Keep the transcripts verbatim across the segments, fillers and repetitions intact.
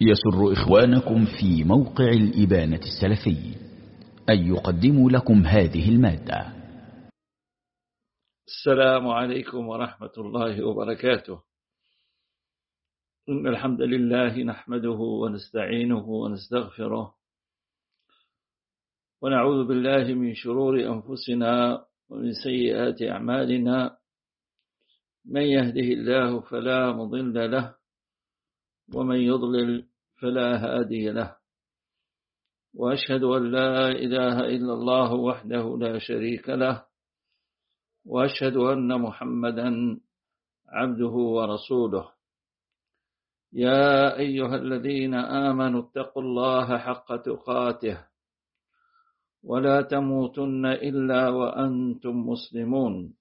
يسر إخوانكم في موقع الإبانة السلفي أن يقدموا لكم هذه المادة. السلام عليكم ورحمة الله وبركاته. إن الحمد لله نحمده ونستعينه ونستغفره ونعوذ بالله من شرور أنفسنا ومن سيئات أعمالنا. من يهده الله فلا مضل له ومن يضلل فلا هادي له، وأشهد أن لا إله إلا الله وحده لا شريك له، وأشهد أن محمدا عبده ورسوله. يا أيها الذين آمنوا اتقوا الله حق تقاته ولا تموتن إلا وأنتم مسلمون.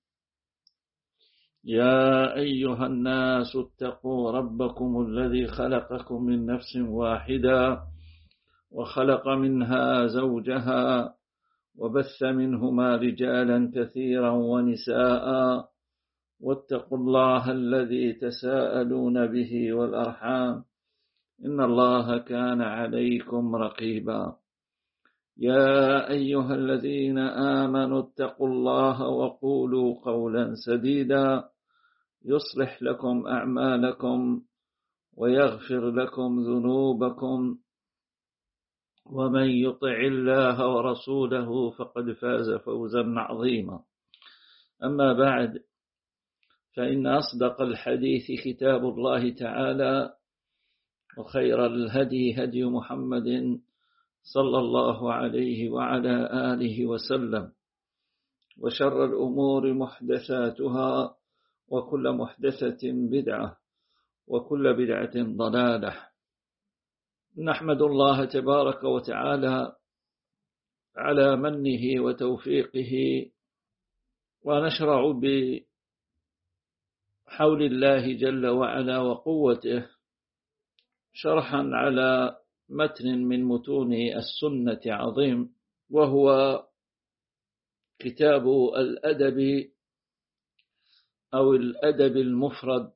يا أيها الناس اتقوا ربكم الذي خلقكم من نفس واحدة وخلق منها زوجها وبث منهما رجالا كثيرا ونساء، واتقوا الله الذي تساءلون به والأرحام إن الله كان عليكم رقيبا. يا أيها الذين آمنوا اتقوا الله وقولوا قولا سديدا يصلح لكم أعمالكم ويغفر لكم ذنوبكم، ومن يطع الله ورسوله فقد فاز فوزا عظيما. أما بعد، فإن أصدق الحديث كتاب الله تعالى، وخير الهدي هدي محمد صلى الله عليه وعلى آله وسلم، وشر الأمور محدثاتها، وكل محدثة بدعة، وكل بدعة ضلالة. نحمد الله تبارك وتعالى على منه وتوفيقه، ونشرع بحول الله جل وعلا وقوته شرحا على متن من متون السنة عظيم، وهو كتاب الأدب أو الأدب المفرد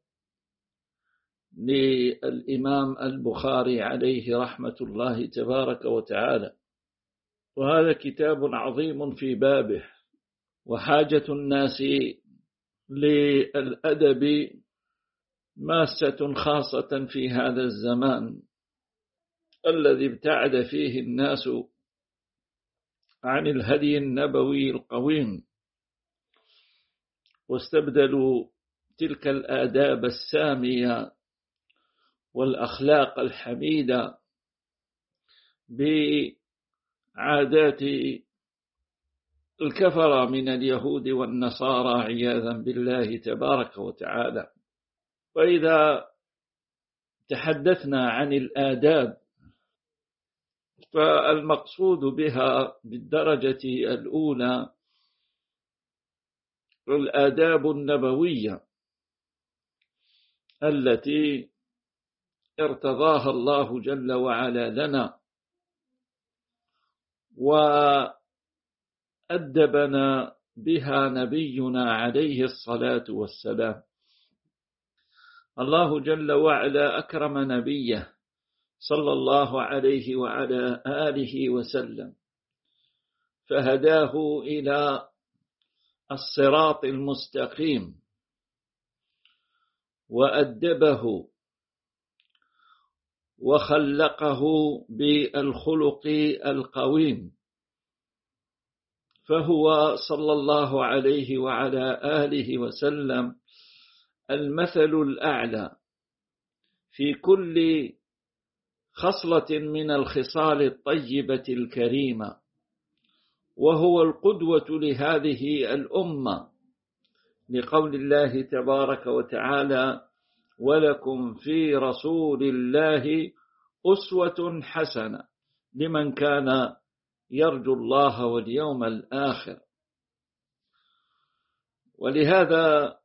للإمام البخاري عليه رحمة الله تبارك وتعالى. وهذا كتاب عظيم في بابه، وحاجة الناس للأدب ماسة خاصة في هذا الزمان الذي ابتعد فيه الناس عن الهدي النبوي القويم، واستبدلوا تلك الآداب السامية والأخلاق الحميدة بعادات الكفرة من اليهود والنصارى عياذا بالله تبارك وتعالى. وإذا تحدثنا عن الآداب فالمقصود بها بالدرجة الأولى الآداب النبوية التي ارتضاها الله جل وعلا لنا، وأدبنا بها نبينا عليه الصلاة والسلام. الله جل وعلا أكرم نبيه صلى الله عليه وعلى آله وسلم، فهداه إلى الصراط المستقيم، وأدبه وخلقه بالخلق القويم، فهو صلى الله عليه وعلى آله وسلم المثل الأعلى في كل خصلة من الخصال الطيبة الكريمة، وهو القدوة لهذه الأمة، لقول الله تبارك وتعالى: ولكم في رسول الله أسوة حسنة لمن كان يرجو الله واليوم الآخر. ولهذا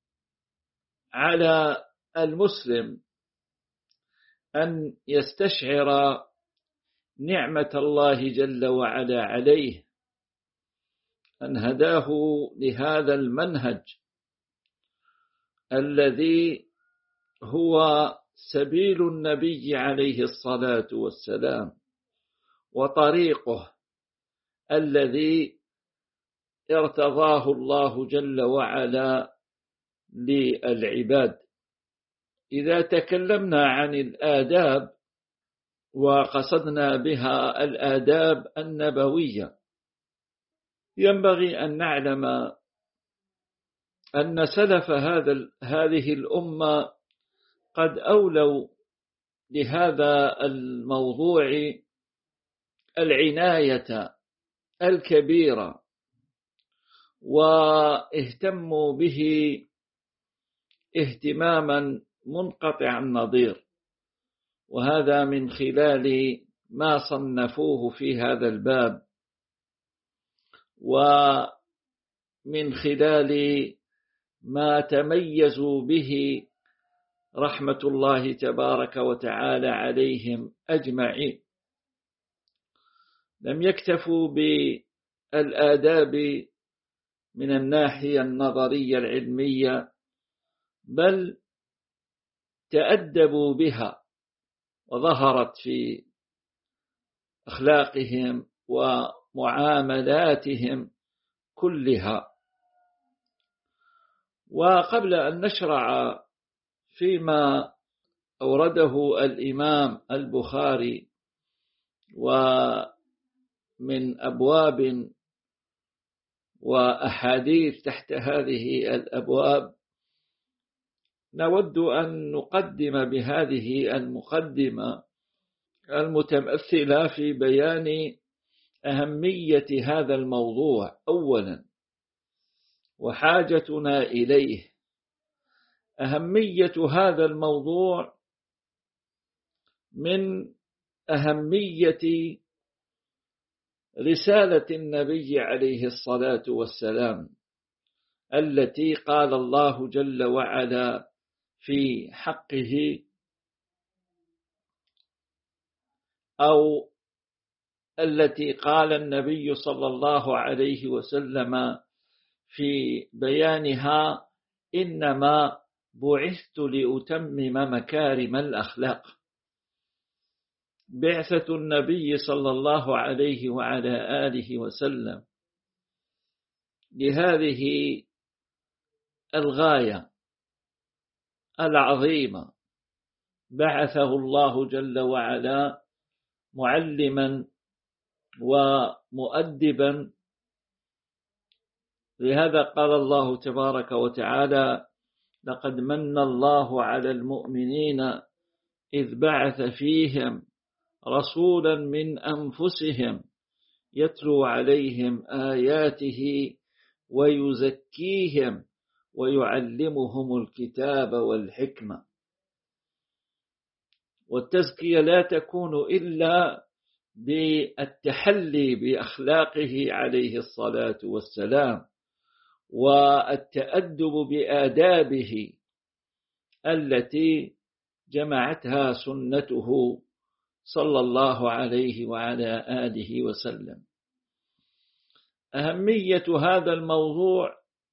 على المسلم أن يستشعر نعمة الله جل وعلا عليه أن هداه لهذا المنهج الذي هو سبيل النبي عليه الصلاة والسلام وطريقه الذي ارتضاه الله جل وعلا للعباد. إذا تكلمنا عن الآداب وقصدنا بها الآداب النبوية، ينبغي أن نعلم أن سلف هذا هذه الأمة قد أولوا لهذا الموضوع العناية الكبيرة واهتموا به اهتماما منقطع النظير، وهذا من خلال ما صنفوه في هذا الباب ومن خلال ما تميزوا به رحمة الله تبارك وتعالى عليهم أجمعين. لم يكتفوا بالآداب من الناحية النظرية العلمية، بل تأدبوا بها وظهرت في أخلاقهم ومعاملاتهم كلها. وقبل أن نشرع فيما أورده الإمام البخاري ومن أبواب وأحاديث تحت هذه الأبواب، نود أن نقدم بهذه المقدمة المتمثلة في بيان أهمية هذا الموضوع أولا وحاجتنا إليه. أهمية هذا الموضوع من أهمية رسالة النبي عليه الصلاة والسلام التي قال الله جل وعلا في حقه، أو التي قال النبي صلى الله عليه وسلم في بيانها: إنما بعثت لأتمم مكارم الأخلاق. بعثة النبي صلى الله عليه وعلى آله وسلم لهذه الغاية العظيمة بعثه الله جل وعلا معلما ومؤدبا. لهذا قال الله تبارك وتعالى: لقد من الله على المؤمنين إذ بعث فيهم رسولا من أنفسهم يتلو عليهم آياته ويزكيهم ويعلمهم الكتاب والحكمة. والتزكية لا تكون إلا بالتحلي بأخلاقه عليه الصلاة والسلام والتأدب بآدابه التي جمعتها سنته صلى الله عليه وعلى آله وسلم. أهمية هذا الموضوع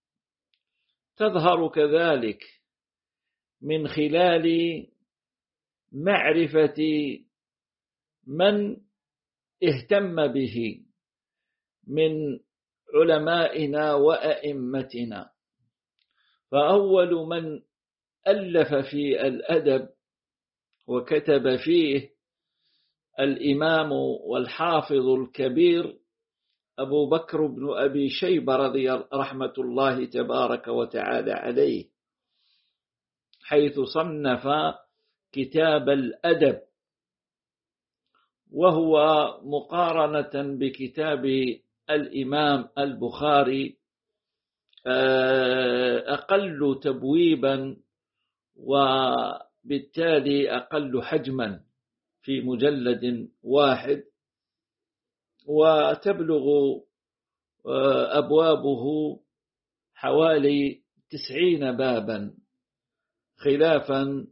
تظهر كذلك من خلال معرفة من اهتم به من علمائنا وأئمتنا. فأول من ألف في الأدب وكتب فيه الإمام والحافظ الكبير أبو بكر بن أبي شيبة رضي رحمة الله تبارك وتعالى عليه، حيث صنف كتاب الأدب، وهو مقارنة بكتاب الإمام البخاري أقل تبويبا وبالتالي أقل حجما في مجلد واحد، وتبلغ أبوابه حوالي تسعين بابا، خلافا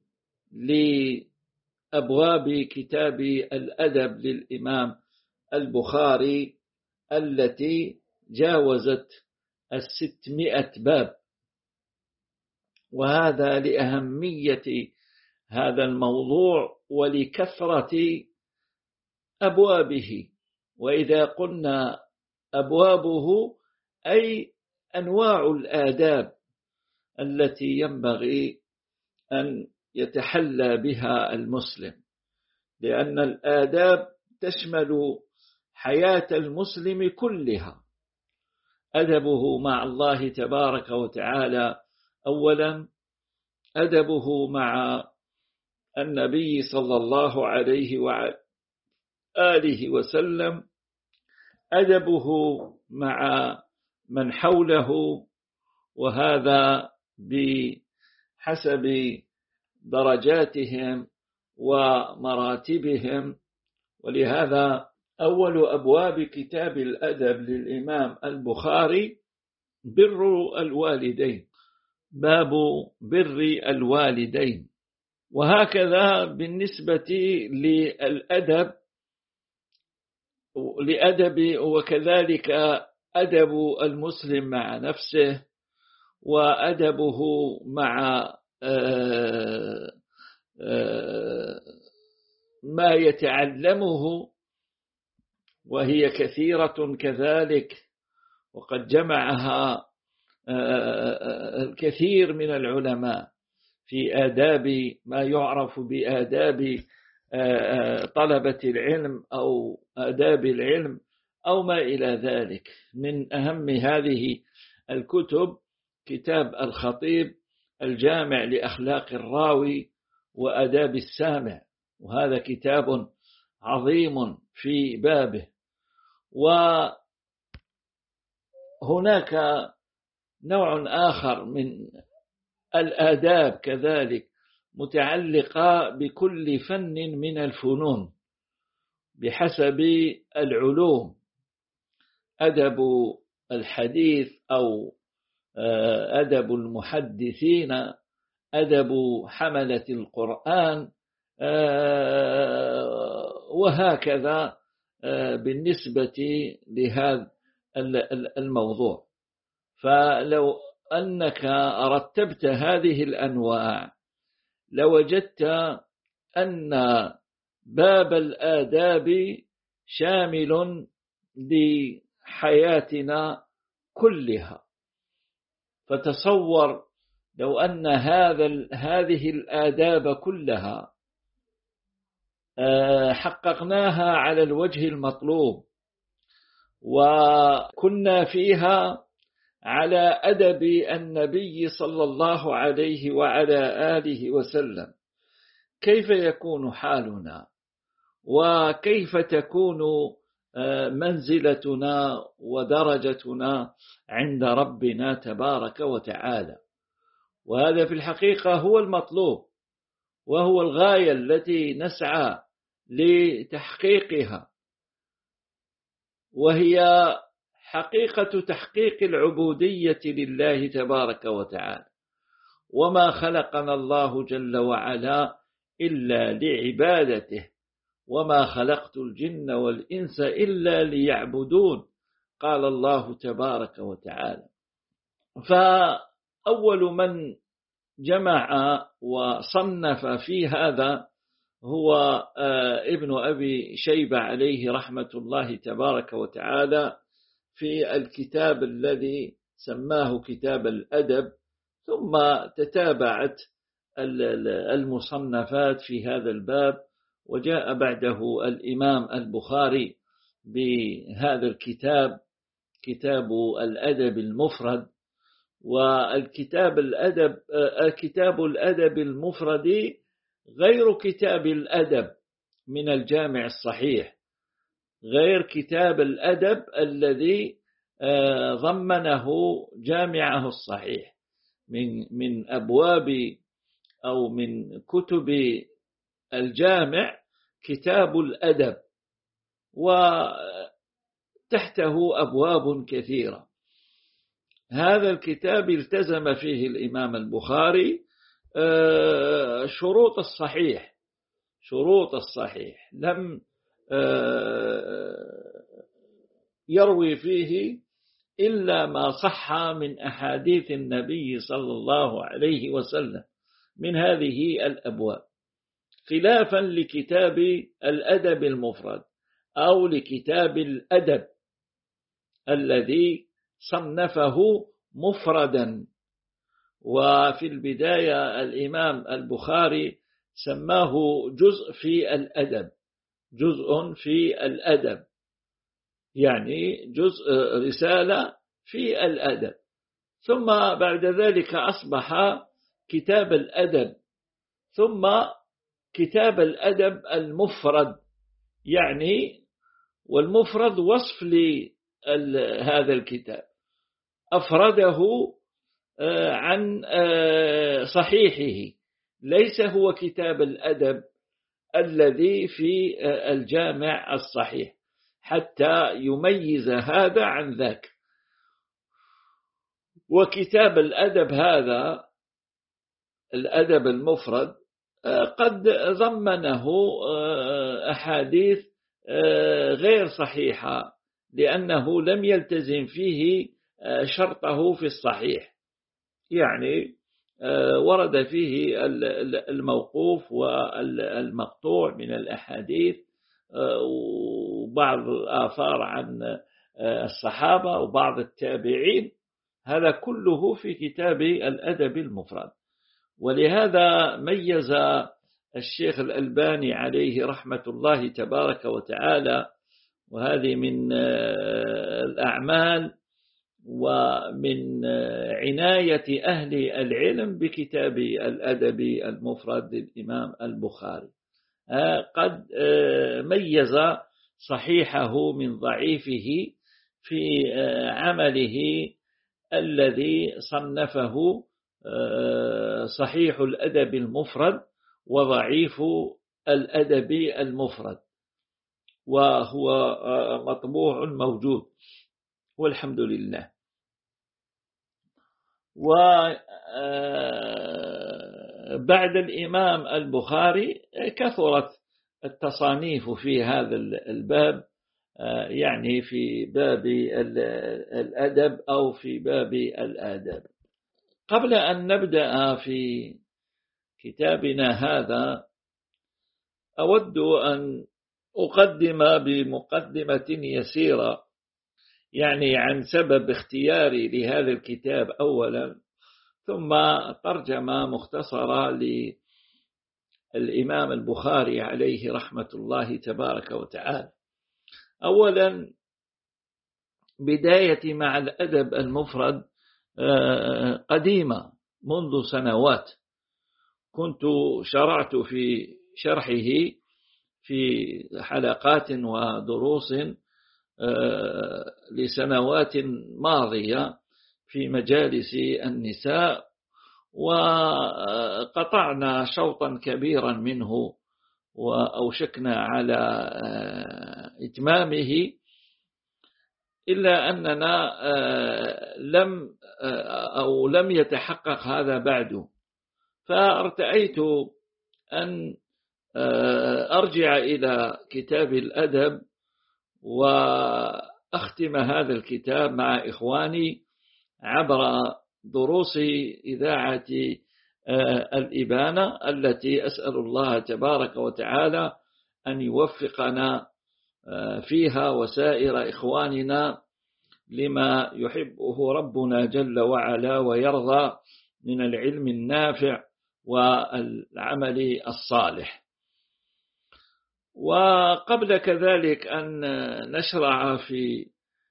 لأبواب كتاب الأدب للإمام البخاري التي جاوزت الستمائة باب. وهذا لأهمية هذا الموضوع ولكثرة أبوابه. وإذا قلنا أبوابه أي أنواع الآداب التي ينبغي أن يتحلى بها المسلم، لأن الآداب تشمل حياة المسلم كلها. أدبه مع الله تبارك وتعالى أولا، أدبه مع النبي صلى الله عليه وآله وسلم، أدبه مع من حوله، وهذا بحسب درجاتهم ومراتبهم. ولهذا أول أبواب كتاب الأدب للإمام البخاري بر الوالدين، باب بر الوالدين. وهكذا بالنسبة للأدب لأدب وكذلك أدب المسلم مع نفسه، وأدبه مع ما يتعلمه، وهي كثيرة كذلك، وقد جمعها الكثير من العلماء في آداب ما يعرف بآداب طلبة العلم أو آداب العلم أو ما إلى ذلك. من أهم هذه الكتب كتاب الخطيب الجامع لأخلاق الراوي وآداب السامع، وهذا كتاب عظيم في بابه. وهناك نوع آخر من الآداب كذلك متعلقة بكل فن من الفنون بحسب العلوم، أدب الحديث أو أدب المحدثين، أدب حملة القرآن، وهكذا بالنسبة لهذا الموضوع. فلو أنك رتبت هذه الأنواع لوجدت أن باب الآداب شامل لحياتنا كلها. فتصور لو أن هذا هذه الآداب كلها حققناها على الوجه المطلوب، وكنا فيها على أدب النبي صلى الله عليه وعلى آله وسلم، كيف يكون حالنا وكيف تكون منزلتنا ودرجتنا عند ربنا تبارك وتعالى. وهذا في الحقيقة هو المطلوب، وهو الغاية التي نسعى لتحقيقها، وهي حقيقة تحقيق العبودية لله تبارك وتعالى. وما خلقنا الله جل وعلا إلا لعبادته، وما خلقت الجن والإنس إلا ليعبدون، قال الله تبارك وتعالى. فأول من جمع وصنف في هذا هو ابن أبي شيبة عليه رحمة الله تبارك وتعالى في الكتاب الذي سماه كتاب الأدب، ثم تتابعت المصنفات في هذا الباب، وجاء بعده الإمام البخاري بهذا الكتاب كتاب الأدب المفرد. والكتاب الأدب كتاب الأدب المفرد غير كتاب الأدب من الجامع الصحيح، غير كتاب الأدب الذي ضمنه جامعه الصحيح من من أبواب أو من كتب الجامع كتاب الأدب، وتحته أبواب كثيرة. هذا الكتاب التزم فيه الإمام البخاري شروط الصحيح شروط الصحيح لم يروي فيه إلا ما صح من أحاديث النبي صلى الله عليه وسلم من هذه الأبواب. خلافا لكتاب الأدب المفرد أو لكتاب الأدب الذي صنفه مفردا. وفي البداية الإمام البخاري سماه جزء في الأدب، جزء في الأدب، يعني جزء رسالة في الأدب. ثم بعد ذلك أصبح كتاب الأدب، ثم كتاب الأدب المفرد، يعني والمفرد وصف لهذا الكتاب، أفرده عن صحيحه، ليس هو كتاب الأدب الذي في الجامع الصحيح، حتى يميز هذا عن ذاك. وكتاب الأدب هذا الأدب المفرد قد ضمنه أحاديث غير صحيحة، لأنه لم يلتزم فيه شرطه في الصحيح، يعني ورد فيه الموقوف والمقطوع من الأحاديث وبعض الآثار عن الصحابة وبعض التابعين، هذا كله في كتاب الأدب المفرد. ولهذا ميز الشيخ الألباني عليه رحمة الله تبارك وتعالى، وهذه من الأعمال ومن عناية أهل العلم بكتاب الأدب المفرد للإمام البخاري، قد ميز صحيحه من ضعيفه في عمله الذي صنفه صحيح الأدب المفرد وضعيف الأدب المفرد، وهو مطبوع موجود والحمد لله. وبعد الإمام البخاري كثرت التصانيف في هذا الباب، يعني في باب الأدب أو في باب الآداب. قبل أن نبدأ في كتابنا هذا، أود أن أقدم بمقدمة يسيرة يعني عن سبب اختياري لهذا الكتاب أولا، ثم ترجمة مختصرة للإمام البخاري عليه رحمة الله تبارك وتعالى. أولا، بدايتي مع الأدب المفرد قديمة منذ سنوات، كنت شرعت في شرحه في حلقات ودروس لسنوات ماضية في مجالس النساء، وقطعنا شوطا كبيرا منه وأوشكنا على إتمامه، إلا أننا لم أو لم يتحقق هذا بعد، فارتأيت أن أرجع إلى كتاب الأدب وأختم هذا الكتاب مع إخواني عبر دروس إذاعة الإبانة، التي أسأل الله تبارك وتعالى أن يوفقنا فيها وسائر إخواننا لما يحبه ربنا جل وعلا ويرضى من العلم النافع والعمل الصالح. وقبل كذلك أن نشرع في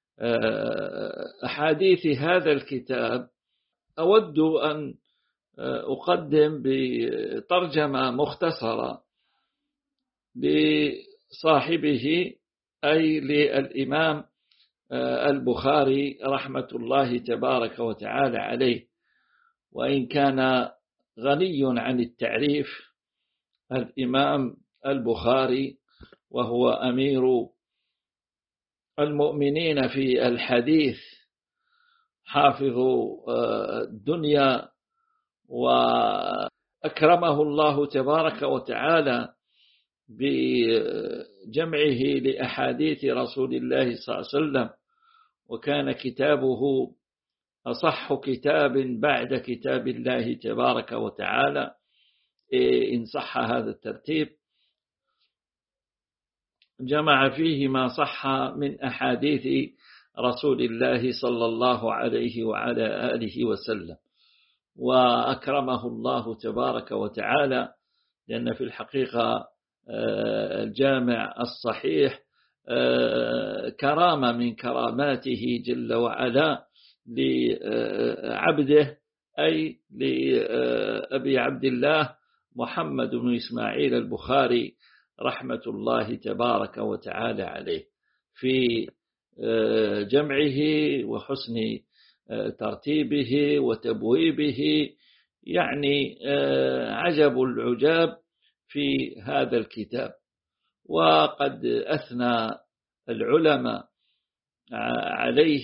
أحاديث هذا الكتاب، أود أن أقدم بترجمة مختصرة لصاحبه، أي للإمام البخاري رحمة الله تبارك وتعالى عليه، وإن كان غني عن التعريف. الإمام البخاري وهو أمير المؤمنين في الحديث، حافظ الدنيا، وأكرمه الله تبارك وتعالى بجمعه لأحاديث رسول الله صلى الله عليه وسلم، وكان كتابه أصح كتاب بعد كتاب الله تبارك وتعالى، إن صح هذا الترتيب جمع فيه ما صح من أحاديث رسول الله صلى الله عليه وعلى آله وسلم، وأكرمه الله تبارك وتعالى، لأن في الحقيقة الجامع الصحيح كرامة من كراماته جل وعلا لعبده، أي لأبي عبد الله محمد بن إسماعيل البخاري رحمة الله تبارك وتعالى عليه، في جمعه وحسن ترتيبه وتبويبه. يعني عجب العجاب في هذا الكتاب. وقد أثنى العلماء عليه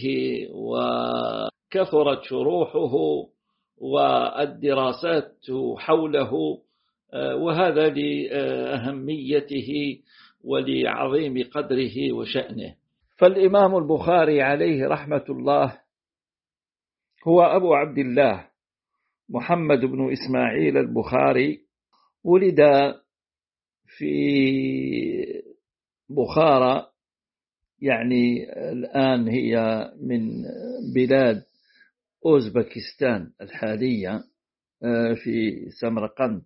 وكثرت شروحه والدراسات حوله، وهذا لأهميته ولعظيم قدره وشأنه. فالإمام البخاري عليه رحمة الله هو أبو عبد الله محمد بن إسماعيل البخاري، ولد في بخارى، يعني الآن هي من بلاد أوزبكستان الحالية في سمرقند.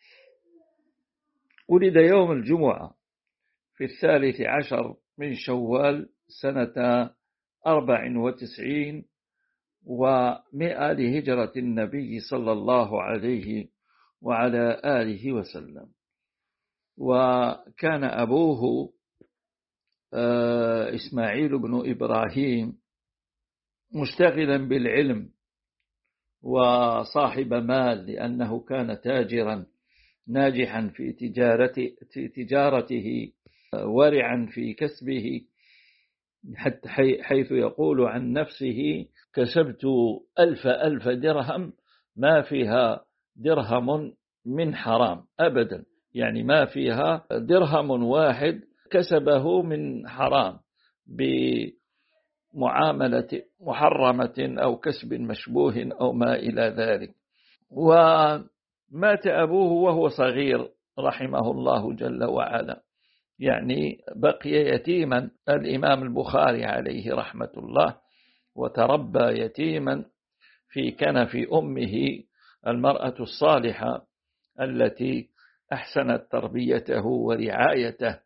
ولد يوم الجمعة في الثالث عشر من شوال سنة أربع وتسعين ومئة لهجرة النبي صلى الله عليه وعلى آله وسلم. وكان أبوه إسماعيل بن إبراهيم مشتغلا بالعلم وصاحب مال، لأنه كان تاجرا ناجحا في تجارته, في تجارته ورعا في كسبه، حتى حيث يقول عن نفسه: كسبت ألف ألف درهم ما فيها درهم من حرام أبدا، يعني ما فيها درهم واحد كسبه من حرام بمعاملة محرمة أو كسب مشبوه أو ما إلى ذلك. ومات أبوه وهو صغير رحمه الله جل وعلا، يعني بقي يتيما الإمام البخاري عليه رحمة الله، وتربى يتيما في كنف أمه المرأة الصالحة التي أحسنت تربيته ورعايته.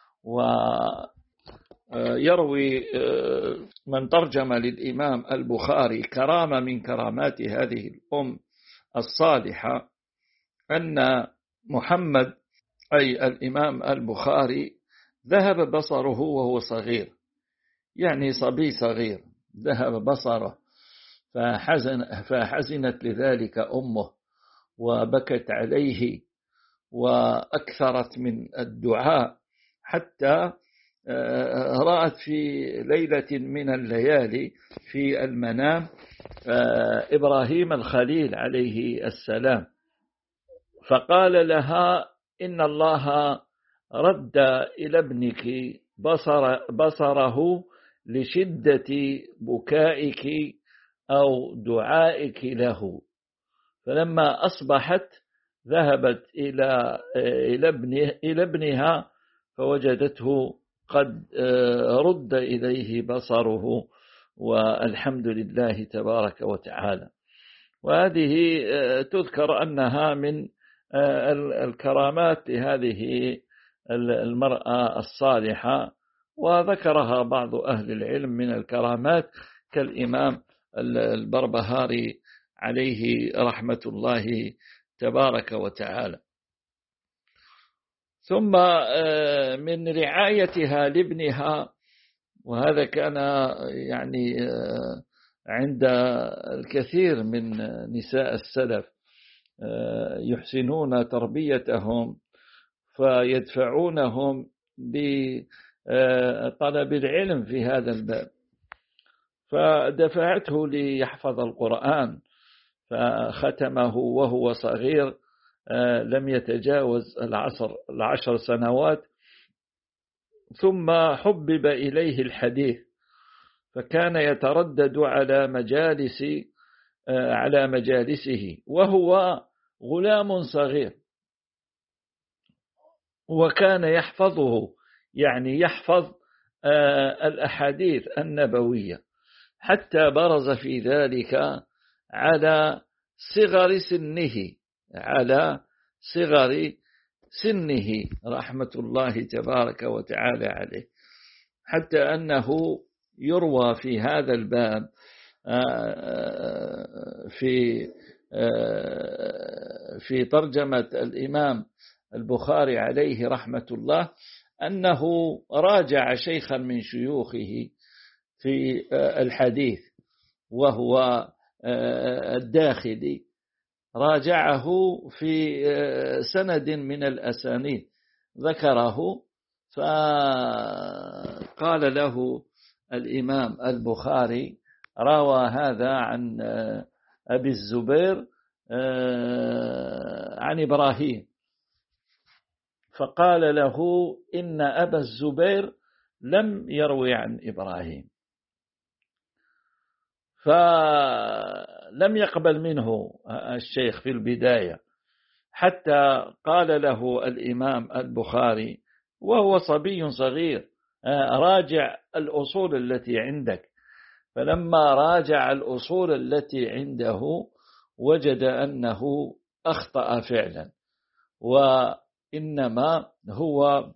ويروي من ترجم للإمام البخاري كرامة من كرامات هذه الأم الصالحة أن محمد أي الإمام البخاري ذهب بصره وهو صغير، يعني صبي صغير ذهب بصره، فحزن فحزنت لذلك أمه وبكت عليه وأكثرت من الدعاء، حتى رأت في ليلة من الليالي في المنام إبراهيم الخليل عليه السلام، فقال لها: إن الله رد إلى ابنك بصر بصره لشدة بكائك أو دعائك له. فلما أصبحت ذهبت إلى إلى ابنه إلى ابنها فوجدته قد رد إليه بصره، والحمد لله تبارك وتعالى. وهذه تذكر أنها من الكرامات لهذه المرأة الصالحة، وذكرها بعض أهل العلم من الكرامات كالإمام البربهاري عليه رحمة الله تبارك وتعالى. ثم من رعايتها لابنها، وهذا كان يعني عند الكثير من نساء السلف يحسنون تربيتهم فيدفعونهم لطلب العلم في هذا الباب، فدفعته ليحفظ القرآن فختمه وهو صغير، لم يتجاوز العشر, العشر سنوات. ثم حبب إليه الحديث، فكان يتردد على مجالس على مجالسه وهو غلام صغير، وكان يحفظه، يعني يحفظ الأحاديث النبوية، حتى برز في ذلك على صغر سنه على صغر سنه رحمة الله تبارك وتعالى عليه، حتى أنه يروى في هذا الباب في في ترجمة الإمام البخاري عليه رحمة الله أنه راجع شيخا من شيوخه في الحديث وهو الداخلي، راجعه في سند من الأسانيد ذكره، فقال له الإمام البخاري روى هذا عن أبي الزبير عن إبراهيم، فقال له إن أبا الزبير لم يروي عن إبراهيم، فلم يقبل منه الشيخ في البداية، حتى قال له الإمام البخاري وهو صبي صغير راجع الأصول التي عندك. فلما راجع الأصول التي عنده وجد أنه أخطأ فعلا، وإنما هو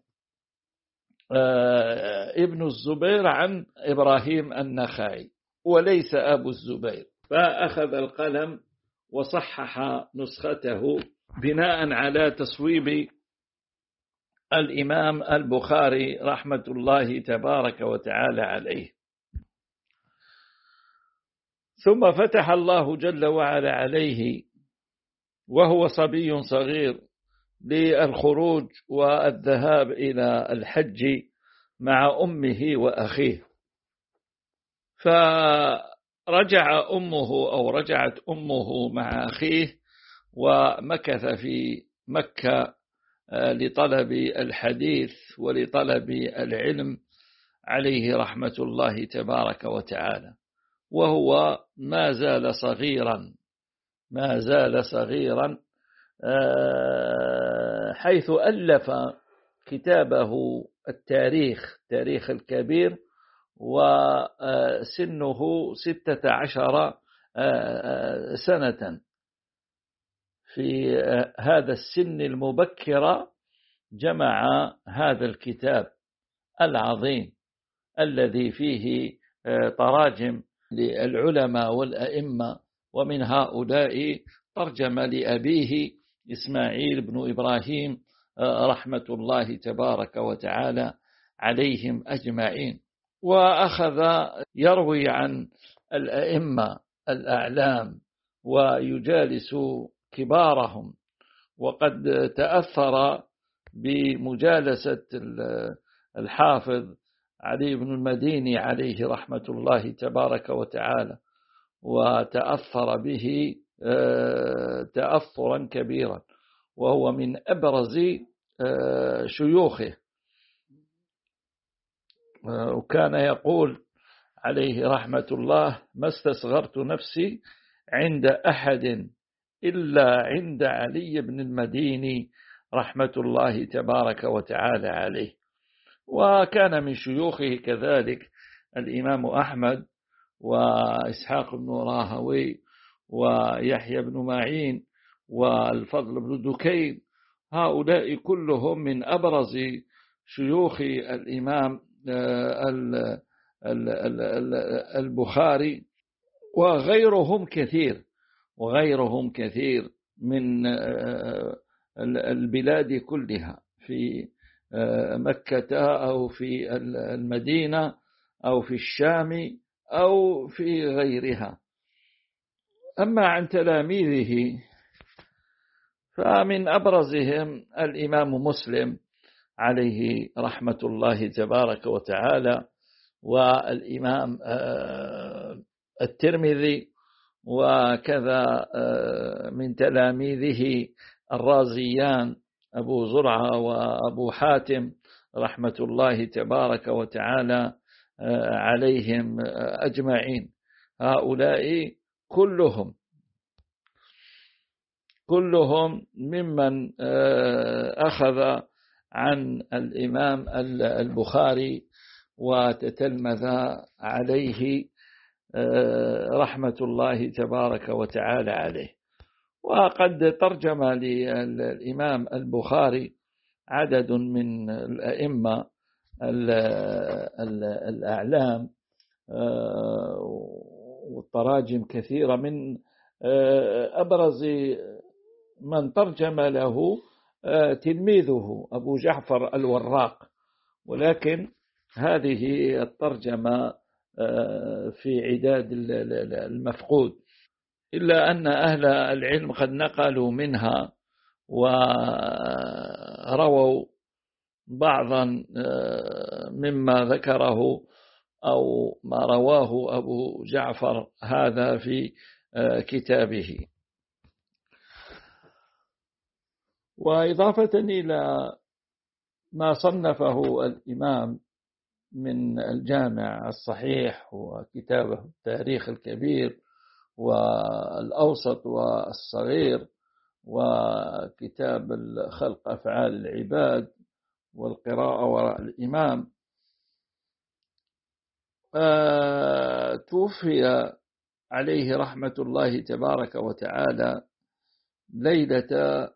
ابن الزبير عن إبراهيم النخعي وليس أبو الزبير، فأخذ القلم وصحح نسخته بناء على تصويب الإمام البخاري رحمة الله تبارك وتعالى عليه. ثم فتح الله جل وعلا عليه وهو صبي صغير للخروج والذهاب إلى الحج مع أمه وأخيه، فرجع أمه أو رجعت أمه مع أخيه ومكث في مكة لطلب الحديث ولطلب العلم عليه رحمة الله تبارك وتعالى، وهو ما زال صغيرا ما زال صغيرا حيث ألف كتابه التاريخ تاريخ الكبير وسنه ستة عشر سنة. في هذا السن المبكر جمع هذا الكتاب العظيم الذي فيه تراجم للعلماء والأئمة، ومن هؤلاء ترجم لأبيه إسماعيل بن إبراهيم رحمة الله تبارك وتعالى عليهم أجمعين، وأخذ يروي عن الأئمة الأعلام ويجالس كبارهم، وقد تأثر بمجالسة الحافظ علي بن المديني عليه رحمة الله تبارك وتعالى، وتأثر به تأثرا كبيرا، وهو من أبرز شيوخه. وكان يقول عليه رحمة الله: ما استصغرت نفسي عند أحد إلا عند علي بن المديني رحمة الله تبارك وتعالى عليه. وكان من شيوخه كذلك الإمام أحمد وإسحاق بن راهوي ويحيى بن معين والفضل بن دكين، هؤلاء كلهم من أبرز شيوخ الإمام البخاري، وغيرهم كثير وغيرهم كثير من البلاد كلها، في مكة أو في المدينة أو في الشام أو في غيرها. أما عن تلاميذه فمن أبرزهم الإمام مسلم عليه رحمة الله تبارك وتعالى، والإمام الترمذي، وكذا من تلاميذه الرازيان أبو زرعة وأبو حاتم رحمة الله تبارك وتعالى عليهم أجمعين. هؤلاء كلهم كلهم ممن أخذ عن الإمام البخاري وتتلمذ عليه رحمة الله تبارك وتعالى عليه. وقد ترجم للإمام البخاري عدد من الأئمة الأعلام والتراجم كثيرة، من أبرز من ترجم له تلميذه أبو جعفر الوراق، ولكن هذه الترجمة في عداد المفقود، إلا أن أهل العلم قد نقلوا منها ورووا بعضا مما ذكره أو ما رواه أبو جعفر هذا في كتابه. وإضافة إلى ما صنفه الإمام من الجامع الصحيح وكتابه التاريخ الكبير والأوسط والصغير وكتاب خلق أفعال العباد والقراءة وراء الإمام، توفي عليه رحمة الله تبارك وتعالى ليلة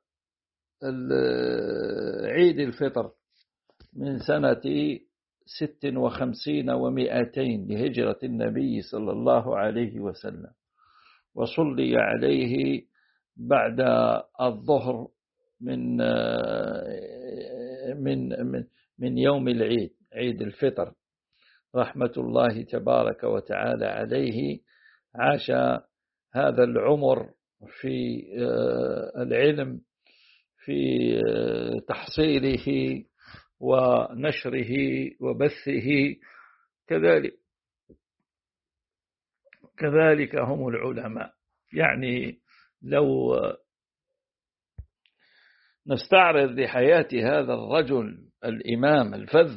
عيد الفطر من سنة ست وخمسين ومائتين لهجرة النبي صلى الله عليه وسلم، وصلي عليه بعد الظهر من من من من يوم العيد، عيد الفطر، رحمة الله تبارك وتعالى عليه. عاش هذا العمر في العلم، في تحصيله ونشره وبثه، كذلك كذلك هم العلماء. يعني لو نستعرض لحياة هذا الرجل الإمام الفذ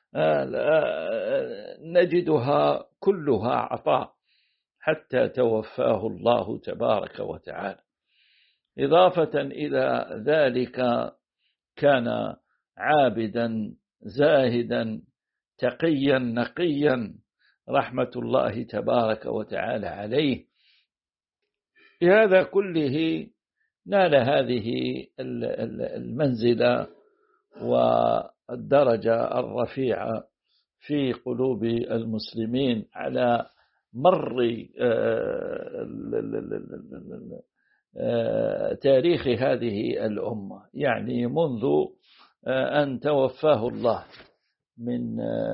نجدها كلها عطاء حتى توفاه الله تبارك وتعالى. إضافة إلى ذلك كان عابدا زاهدا تقيا نقيا رحمة الله تبارك وتعالى عليه. بهذا كله نال هذه المنزلة والدرجة الرفيعة في قلوب المسلمين على مر تاريخ هذه الأمة، يعني منذ أن توفاه الله من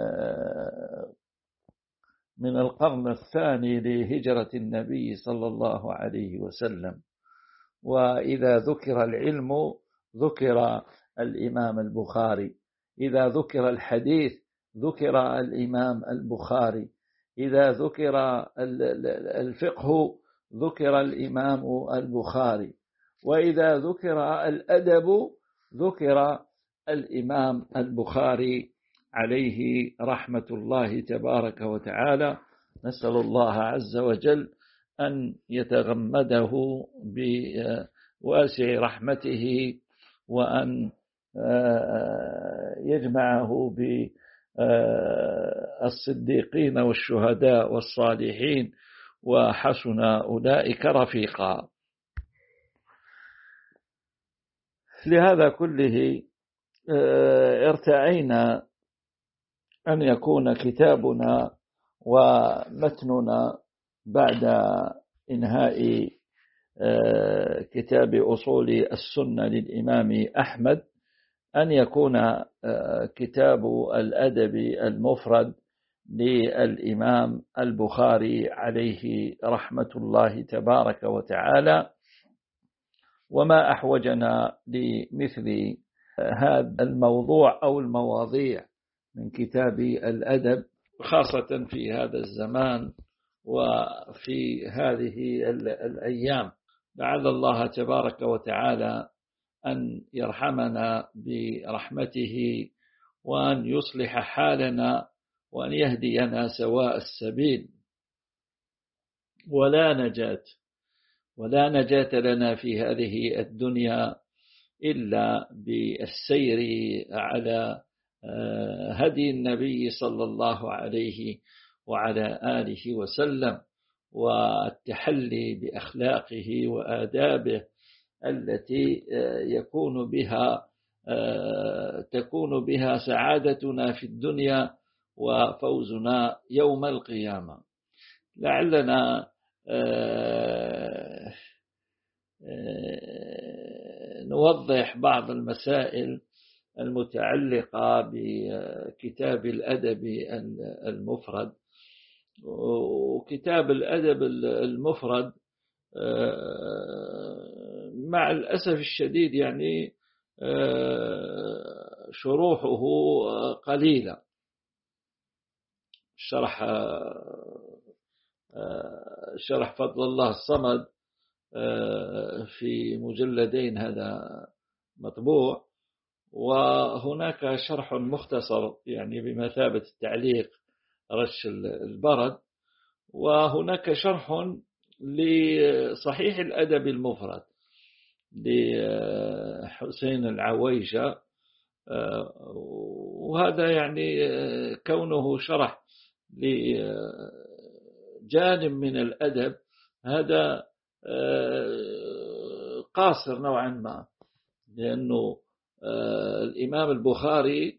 من القرن الثاني لهجرة النبي صلى الله عليه وسلم. وإذا ذكر العلم ذكر الإمام البخاري، إذا ذكر الحديث ذكر الإمام البخاري، إذا ذكر الفقه ذكر الإمام البخاري، وإذا ذكر الأدب ذكر الإمام البخاري عليه رحمة الله تبارك وتعالى. نسأل الله عز وجل أن يتغمده بواسع رحمته، وأن يجمعه بالصديقين والشهداء والصالحين، وحسن أولئك رفيقا. لهذا كله ارتعينا أن يكون كتابنا ومتننا بعد إنهاء كتاب أصول السنة للإمام أحمد أن يكون كتاب الأدب المفرد للإمام البخاري عليه رحمة الله تبارك وتعالى. وما أحوجنا لمثل هذا الموضوع أو المواضيع من كتاب الأدب، خاصة في هذا الزمان وفي هذه الأيام. لعل الله تبارك وتعالى أن يرحمنا برحمته، وأن يصلح حالنا، وأن يهدينا سواء السبيل. ولا نجاة ولا نجاة لنا في هذه الدنيا إلا بالسير على هدي النبي صلى الله عليه وعلى آله وسلم، والتحلي بأخلاقه وآدابه التي يكون بها تكون بها سعادتنا في الدنيا وفوزنا يوم القيامة. لعلنا نوضح بعض المسائل المتعلقة بكتاب الأدب المفرد. وكتاب الأدب المفرد مع الأسف الشديد يعني شروحه قليلة. شرح شرح فضل الله الصمد في مجلدين هذا مطبوع، وهناك شرح مختصر يعني بمثابة التعليق رش البرد، وهناك شرح لصحيح الأدب المفرد لحسين العويجة، وهذا يعني كونه شرح لجانب من الأدب هذا قاصر نوعا ما، لأنه الإمام البخاري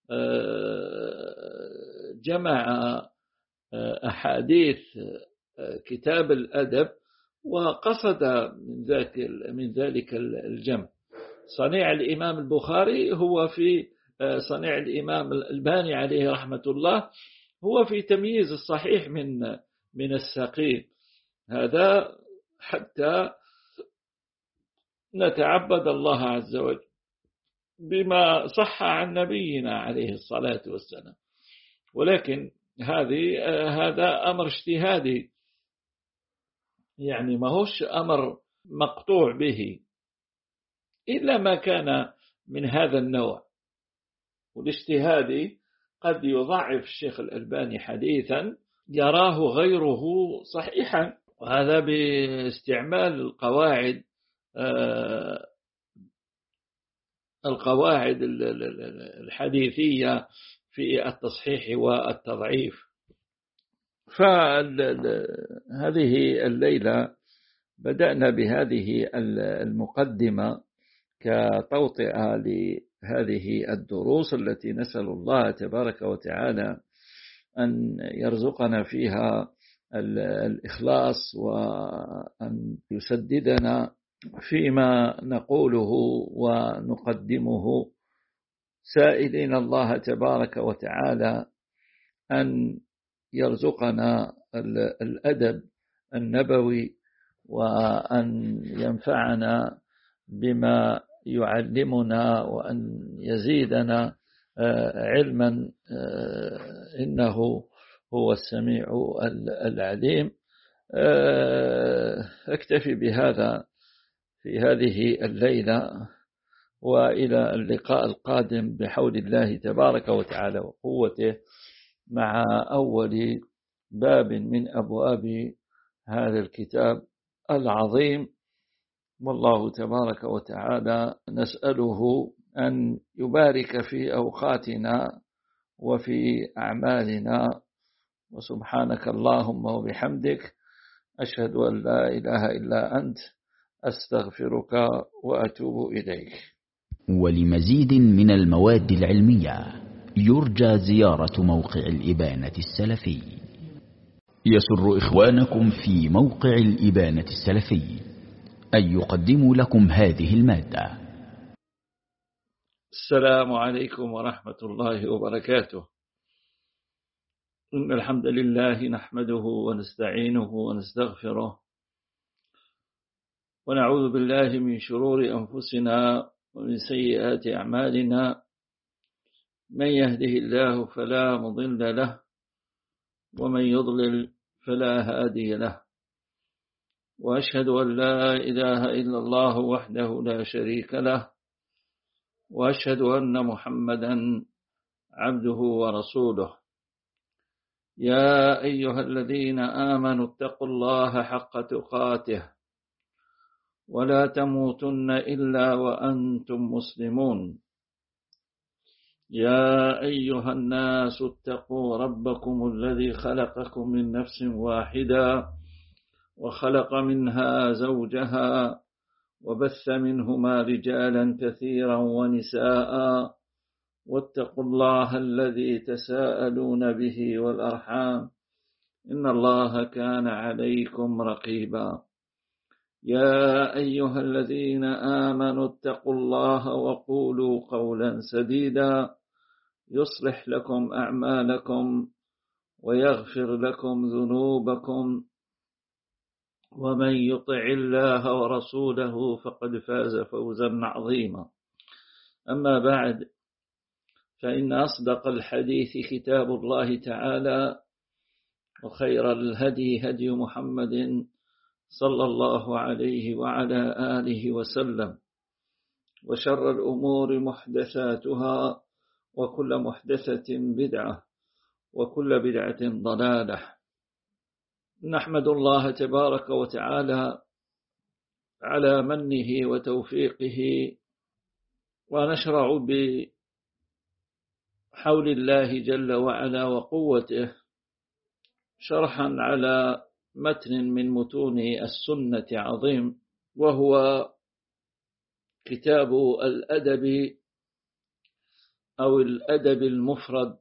جمع أحاديث كتاب الأدب وقصد من ذلك من ذلك الجمع. صنيع الإمام البخاري هو في صنيع الإمام الألباني عليه رحمة الله هو في تمييز الصحيح من من السقيم، هذا حتى نتعبد الله عز وجل بما صح عن نبينا عليه الصلاة والسلام. ولكن هذه هذا أمر اجتهادي، يعني ما هوش أمر مقطوع به إلا ما كان من هذا النوع. والاجتهادي قد يضعف الشيخ الألباني حديثا يراه غيره صحيحا، وهذا باستعمال القواعد القواعد الحديثية في التصحيح والتضعيف. فهذه الليلة بدأنا بهذه المقدمة كتوطئة لهذه الدروس التي نسأل الله تبارك وتعالى أن يرزقنا فيها الإخلاص، وأن يسددنا فيما نقوله ونقدمه، سائلين الله تبارك وتعالى أن يرزقنا الأدب النبوي، وأن ينفعنا بما يعلمنا، وأن يزيدنا علما، إنه هو السميع العليم. أكتفي بهذا في هذه الليلة، وإلى اللقاء القادم بحول الله تبارك وتعالى وقوته مع أول باب من أبواب هذا الكتاب العظيم. والله تبارك وتعالى نسأله أن يبارك في أوقاتنا وفي أعمالنا. وسبحانك اللهم وبحمدك، أشهد أن لا إله إلا أنت، أستغفرك وأتوب إليك. ولمزيد من المواد العلمية يرجى زيارة موقع الإبانة السلفي. يسر إخوانكم في موقع الإبانة السلفي أن يقدموا لكم هذه المادة. السلام عليكم ورحمة الله وبركاته. إن الحمد لله نحمده ونستعينه ونستغفره، ونعوذ بالله من شرور أنفسنا ومن سيئات أعمالنا. من يهده الله فلا مضل له، ومن يضلل فلا هادي له. وأشهد أن لا إله إلا الله وحده لا شريك له، وأشهد أن محمدا عبده ورسوله. يا أيها الذين آمنوا اتقوا الله حق تقاته ولا تموتن إلا وأنتم مسلمون. يا أيها الناس اتقوا ربكم الذي خلقكم من نفس واحدة وخلق منها زوجها وبث منهما رجالا كثيرا ونساء واتقوا الله الذي تساءلون به والأرحام إن الله كان عليكم رقيبا. يا أيها الذين آمنوا اتقوا الله وقولوا قولا سديدا يصلح لكم أعمالكم ويغفر لكم ذنوبكم ومن يطع الله ورسوله فقد فاز فوزا عظيما. أما بعد، فإن أصدق الحديث كتاب الله تعالى، وخير الهدي هدي محمد صلى الله عليه وعلى آله وسلم، وشر الأمور محدثاتها وكل محدثة بدعة وكل بدعة ضلالة. نحمد الله تبارك وتعالى على منه وتوفيقه، ونشرع بحول الله جل وعلا وقوته شرحا على متن من متون السنة عظيم، وهو كتاب الأدب أو الأدب المفرد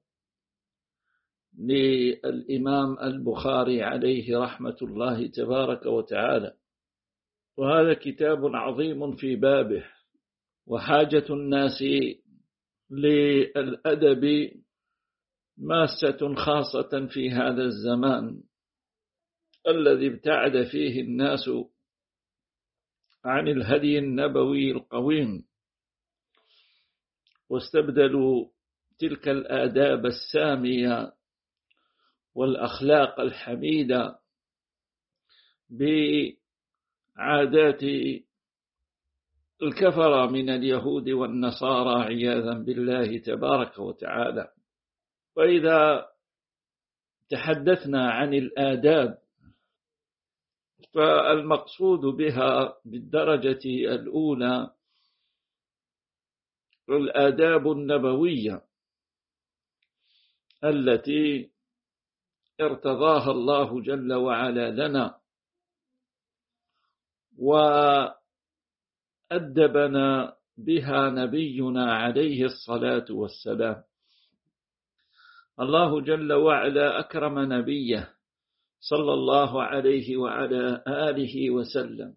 للإمام البخاري عليه رحمة الله تبارك وتعالى. وهذا كتاب عظيم في بابه، وحاجة الناس للأدب ماسة خاصة في هذا الزمان الذي ابتعد فيه الناس عن الهدي النبوي القويم، واستبدلوا تلك الآداب السامية والأخلاق الحميدة بعادات الكفرة من اليهود والنصارى عياذا بالله تبارك وتعالى. وإذا تحدثنا عن الآداب فالمقصود بها بالدرجة الأولى الآداب النبوية التي ارتضاها الله جل وعلا لنا، وأدبنا بها نبينا عليه الصلاة والسلام. الله جل وعلا أكرم نبيه صلى الله عليه وعلى آله وسلم،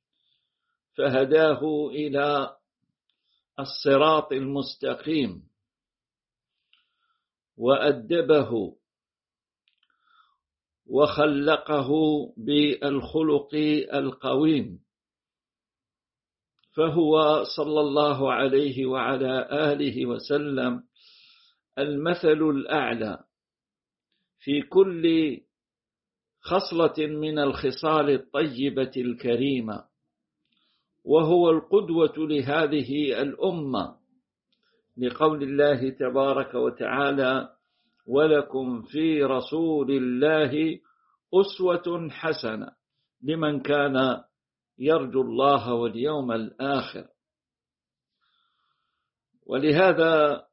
فهداه إلى الصراط المستقيم، وأدبه وخلقه بالخلق القويم، فهو صلى الله عليه وعلى آله وسلم المثل الأعلى في كل خصلة من الخصال الطيبة الكريمة، وهو القدوة لهذه الأمة، لقول الله تبارك وتعالى: ولكم في رسول الله أسوة حسنة لمن كان يرجو الله واليوم الآخر. ولهذا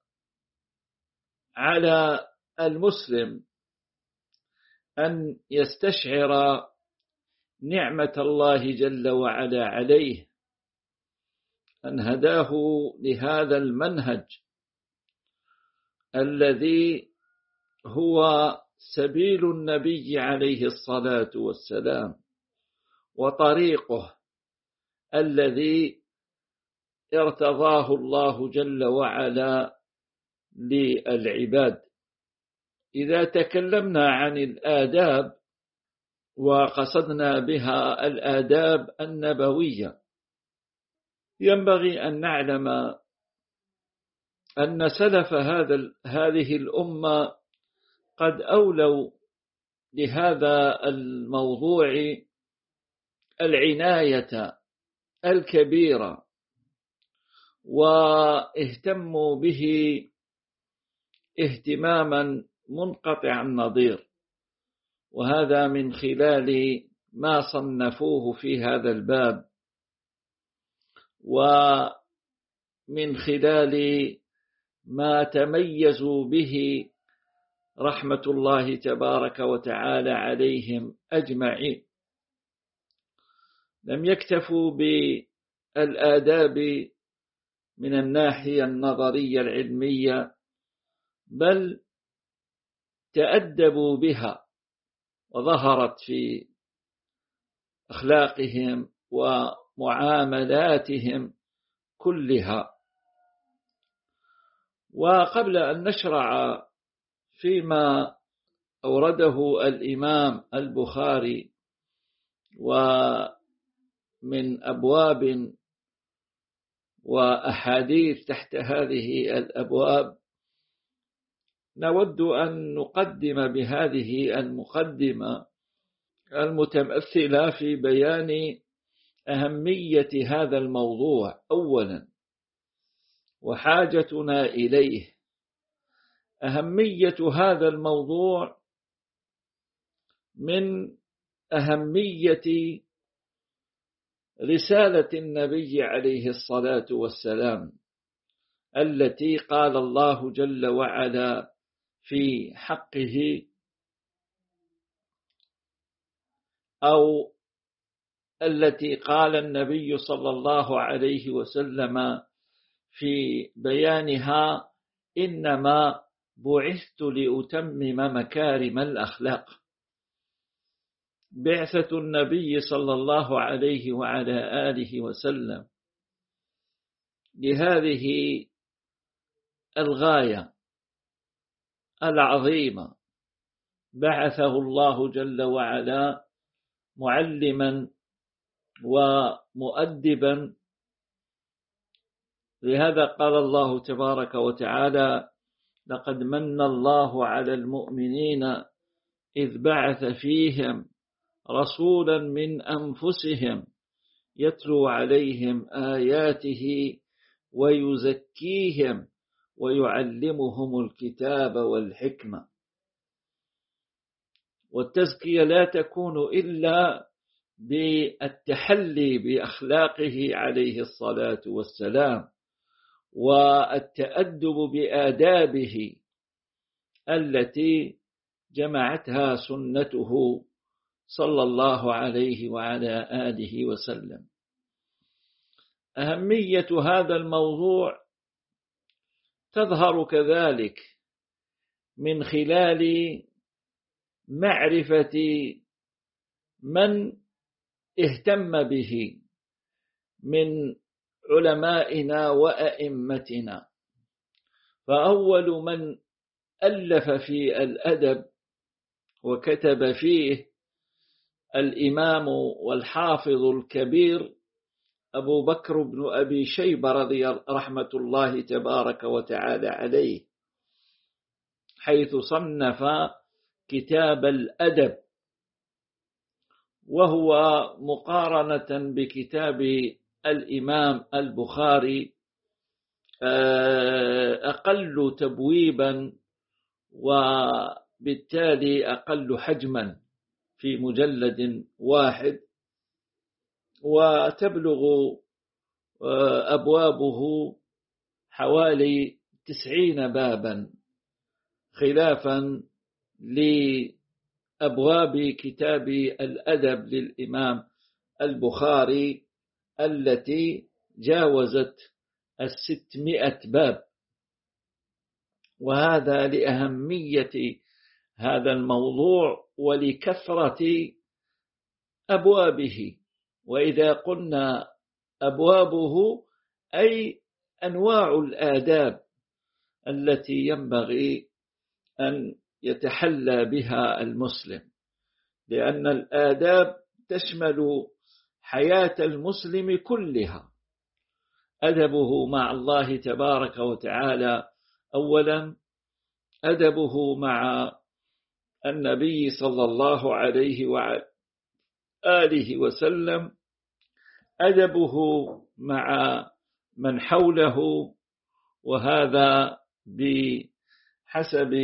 على المسلم أن يستشعر نعمة الله جل وعلا عليه أن هداه لهذا المنهج الذي هو سبيل النبي عليه الصلاة والسلام، وطريقه الذي ارتضاه الله جل وعلا للعباد. إذا تكلمنا عن الآداب وقصدنا بها الآداب النبوية، ينبغي أن نعلم أن سلف هذا هذه الأمة قد أولوا لهذا الموضوع العناية الكبيرة، واهتموا به اهتماما منقطع النظير، وهذا من خلال ما صنفوه في هذا الباب ومن خلال ما تميزوا به رحمة الله تبارك وتعالى عليهم أجمعين. لم يكتفوا بالآداب من الناحية النظرية العلمية، بل تأدبوا بها، وظهرت في أخلاقهم ومعاملاتهم كلها. وقبل أن نشرع فيما أورده الإمام البخاري ومن أبواب وأحاديث تحت هذه الأبواب، نود أن نقدم بهذه المقدمة المتمثلة في بيان أهمية هذا الموضوع أولا وحاجتنا إليه. أهمية هذا الموضوع من أهمية رسالة النبي عليه الصلاة والسلام، التي قال الله جل وعلا في حقه، أو التي قال النبي صلى الله عليه وسلم في بيانها: إنما بعثت لأتمم مكارم الأخلاق. بعثة النبي صلى الله عليه وعلى آله وسلم لهذه الغاية العظيمة، بعثه الله جل وعلا معلما ومؤدبا. لهذا قال الله تبارك وتعالى: لقد من الله على المؤمنين إذ بعث فيهم رسولا من أنفسهم يتلو عليهم آياته ويزكيهم ويعلمهم الكتاب والحكمة. والتزكية لا تكون إلا بالتحلي بأخلاقه عليه الصلاة والسلام، والتأدب بآدابه التي جمعتها سنته صلى الله عليه وعلى آله وسلم. أهمية هذا الموضوع تظهر كذلك من خلال معرفة من اهتم به من علمائنا وأئمتنا. فأول من ألف في الأدب وكتب فيه الإمام والحافظ الكبير أبو بكر بن أبي شيبة رضي رحمة الله تبارك وتعالى عليه، حيث صنف كتاب الأدب، وهو مقارنة بكتاب الإمام البخاري أقل تبويبا وبالتالي أقل حجما في مجلد واحد، وتبلغ أبوابه حوالي تسعين بابا، خلافا لأبواب كتاب الأدب للإمام البخاري التي جاوزت الستمائة باب. وهذا لأهمية هذا الموضوع ولكثرة أبوابه. وإذا قلنا أبوابه أي أنواع الآداب التي ينبغي أن يتحلى بها المسلم، لأن الآداب تشمل حياة المسلم كلها. أدبه مع الله تبارك وتعالى أولا، أدبه مع النبي صلى الله عليه وعلى آله وسلم، أدبه مع من حوله، وهذا بحسب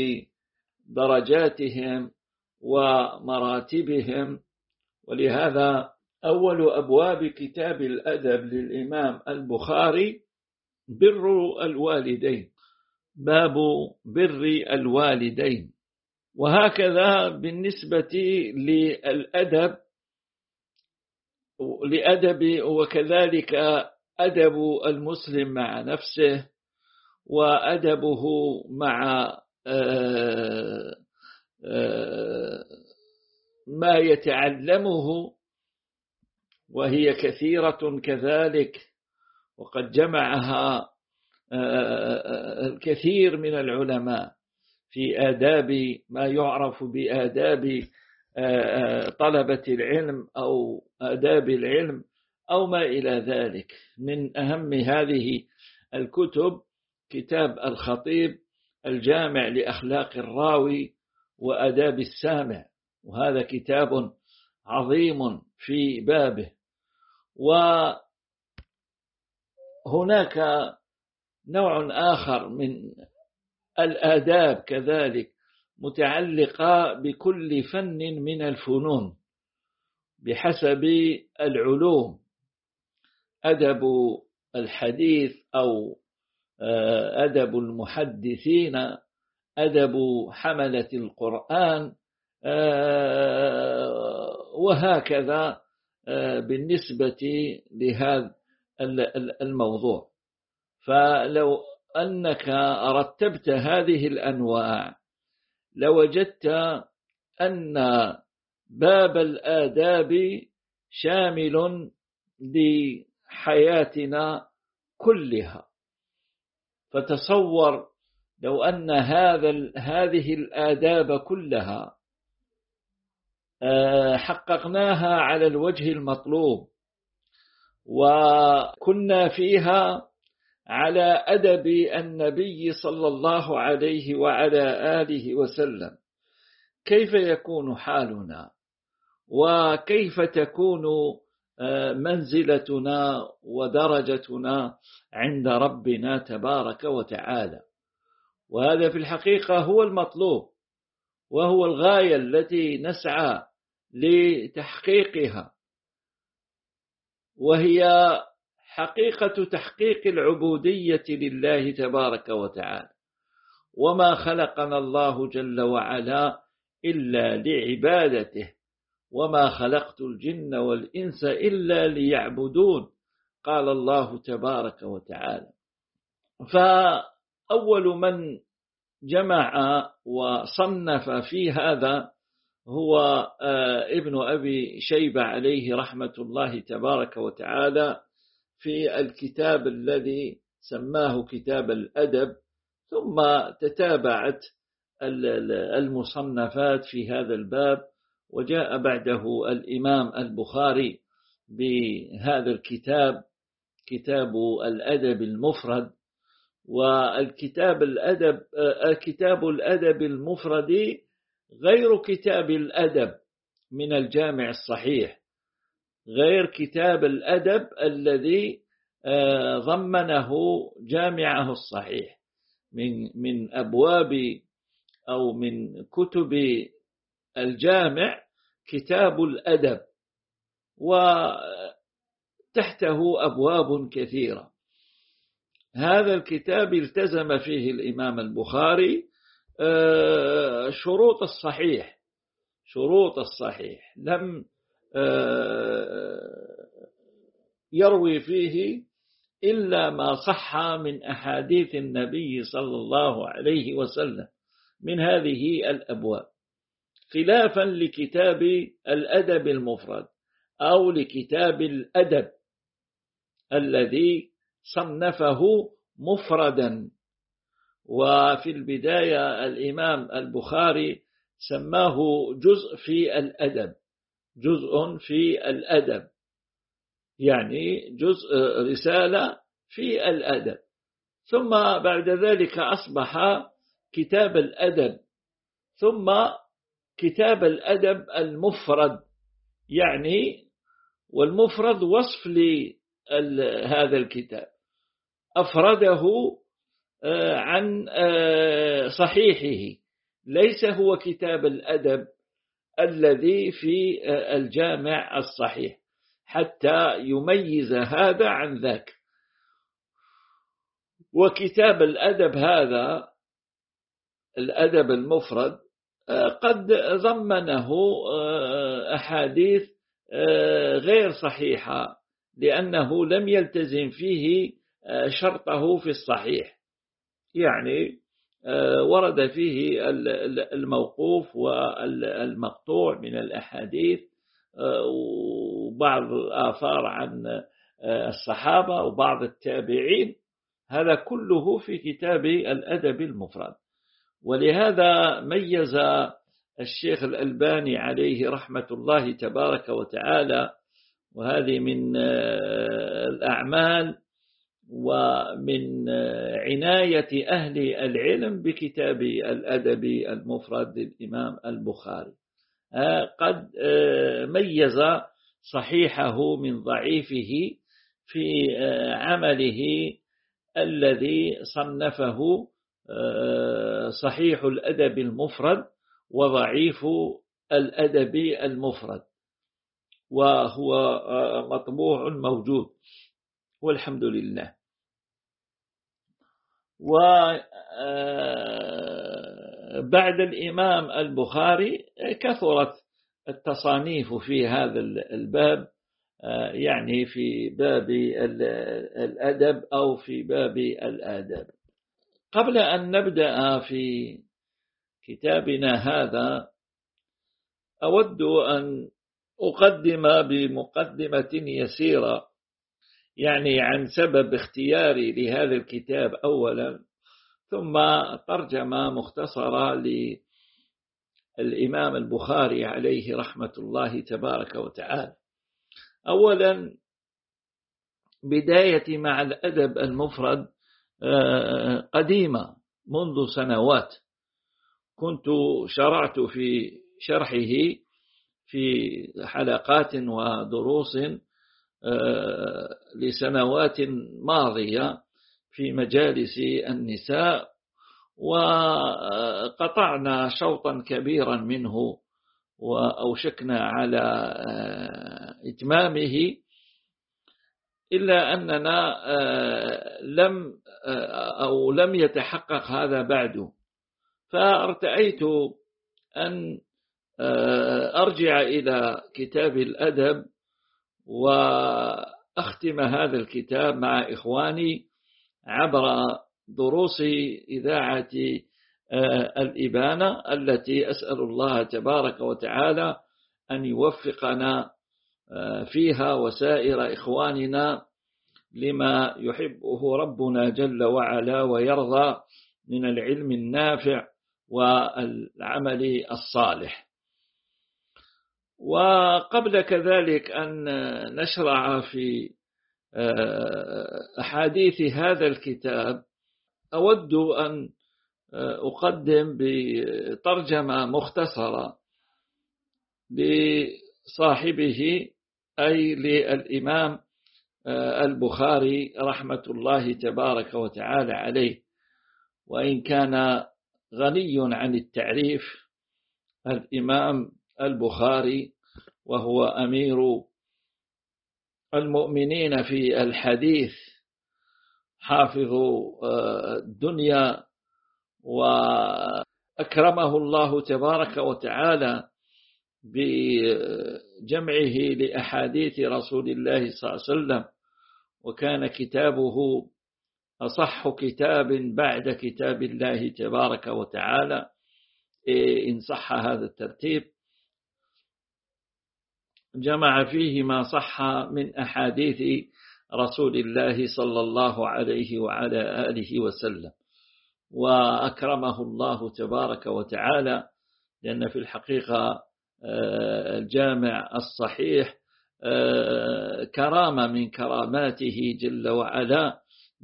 درجاتهم ومراتبهم. ولهذا أول أبواب كتاب الأدب للإمام البخاري بر الوالدين، باب بر الوالدين. وهكذا بالنسبة للأدب لأدب وكذلك أدب المسلم مع نفسه، وأدبه مع ما يتعلمه، وهي كثيرة كذلك، وقد جمعها الكثير من العلماء في آداب ما يعرف بآداب طلبة العلم أو آداب العلم أو ما إلى ذلك. من أهم هذه الكتب كتاب الخطيب الجامع لأخلاق الراوي وآداب السامع، وهذا كتاب عظيم في بابه. وهناك نوع آخر من الآداب كذلك متعلقة بكل فن من الفنون بحسب العلوم، أدب الحديث أو أدب المحدثين، أدب حملة القرآن، وهكذا بالنسبة لهذا الموضوع. فلو أنك رتبت هذه الأنواع لوجدت أن باب الآداب شامل لحياتنا كلها. فتصور لو أن هذا هذه الآداب كلها حققناها على الوجه المطلوب، وكنا فيها على أدب النبي صلى الله عليه وعلى آله وسلم، كيف يكون حالنا، وكيف تكون منزلتنا ودرجتنا عند ربنا تبارك وتعالى. وهذا في الحقيقة هو المطلوب، وهو الغاية التي نسعى لتحقيقها، وهي حقيقة تحقيق العبودية لله تبارك وتعالى. وما خلقنا الله جل وعلا إلا لعبادته، وما خلقت الجن والإنس إلا ليعبدون، قال الله تبارك وتعالى. فأول من جمع وصنف في هذا هو ابن أبي شيبة عليه رحمة الله تبارك وتعالى في الكتاب الذي سماه كتاب الأدب، ثم تتابعت المصنفات في هذا الباب، وجاء بعده الإمام البخاري بهذا الكتاب كتاب الأدب المفرد. والكتاب الأدب كتاب الأدب المفرد غير كتاب الأدب من الجامع الصحيح، غير كتاب الأدب الذي ضمنه جامعه الصحيح من من أبواب أو من كتب الجامع كتاب الأدب، وتحته أبواب كثيرة. هذا الكتاب التزم فيه الإمام البخاري شروط الصحيح شروط الصحيح لم يروي فيه إلا ما صح من أحاديث النبي صلى الله عليه وسلم من هذه الأبواب، خلافا لكتاب الأدب المفرد أو لكتاب الأدب الذي صنفه مفردا. وفي البداية الإمام البخاري سماه جزء في الأدب، جزء في الأدب، يعني جزء رسالة في الأدب. ثم بعد ذلك أصبح كتاب الأدب، ثم كتاب الأدب المفرد، يعني والمفرد وصف لهذا الكتاب، أفرده عن صحيحه، ليس هو كتاب الأدب الذي في الجامع الصحيح. حتى يميز هذا عن ذاك. وكتاب الأدب هذا الأدب المفرد قد ضمنه أحاديث غير صحيحة لأنه لم يلتزم فيه شرطه في الصحيح، يعني ورد فيه الموقوف والمقطوع من الأحاديث وبعض الآثار عن الصحابة وبعض التابعين، هذا كله في كتاب الأدب المفرد. ولهذا ميز الشيخ الألباني عليه رحمة الله تبارك وتعالى، وهذه من الأعمال ومن عناية أهل العلم بكتاب الأدب المفرد للإمام البخاري، قد ميز صحيحه من ضعيفه في عمله الذي صنفه صحيح الأدب المفرد وضعيف الأدب المفرد، وهو مطبوع موجود والحمد لله. وبعد الإمام البخاري كثرت التصانيف في هذا الباب، يعني في باب الأدب أو في باب الآداب. قبل أن نبدأ في كتابنا هذا أود أن أقدم بمقدمة يسيرة يعني عن سبب اختياري لهذا الكتاب أولا، ثم ترجمة مختصرة للإمام البخاري عليه رحمة الله تبارك وتعالى. أولا بدايتي مع الأدب المفرد قديمة منذ سنوات، كنت شرعت في شرحه في حلقات ودروس لسنوات ماضية في مجالس النساء، وقطعنا شوطا كبيرا منه وأوشكنا على إتمامه، إلا أننا لم أو لم يتحقق هذا بعد، فارتأيت أن أرجع إلى كتاب الأدب وأختم هذا الكتاب مع إخواني عبر دروس إذاعة الإبانة التي أسأل الله تبارك وتعالى أن يوفقنا فيها وسائر إخواننا لما يحبه ربنا جل وعلا ويرضى من العلم النافع والعمل الصالح. وقبل كذلك أن نشرع في أحاديث هذا الكتاب أود أن أقدم بترجمة مختصرة لصاحبه أي للإمام البخاري رحمة الله تبارك وتعالى عليه، وإن كان غني عن التعريف. الإمام البخاري وهو أمير المؤمنين في الحديث، حافظ الدنيا، وأكرمه الله تبارك وتعالى بجمعه لأحاديث رسول الله صلى الله عليه وسلم، وكان كتابه أصح كتاب بعد كتاب الله تبارك وتعالى إن صح هذا الترتيب، جمع فيه ما صح من أحاديث رسول الله صلى الله عليه وعلى آله وسلم، وأكرمه الله تبارك وتعالى، لأن في الحقيقة الجامع الصحيح كرامة من كراماته جل وعلا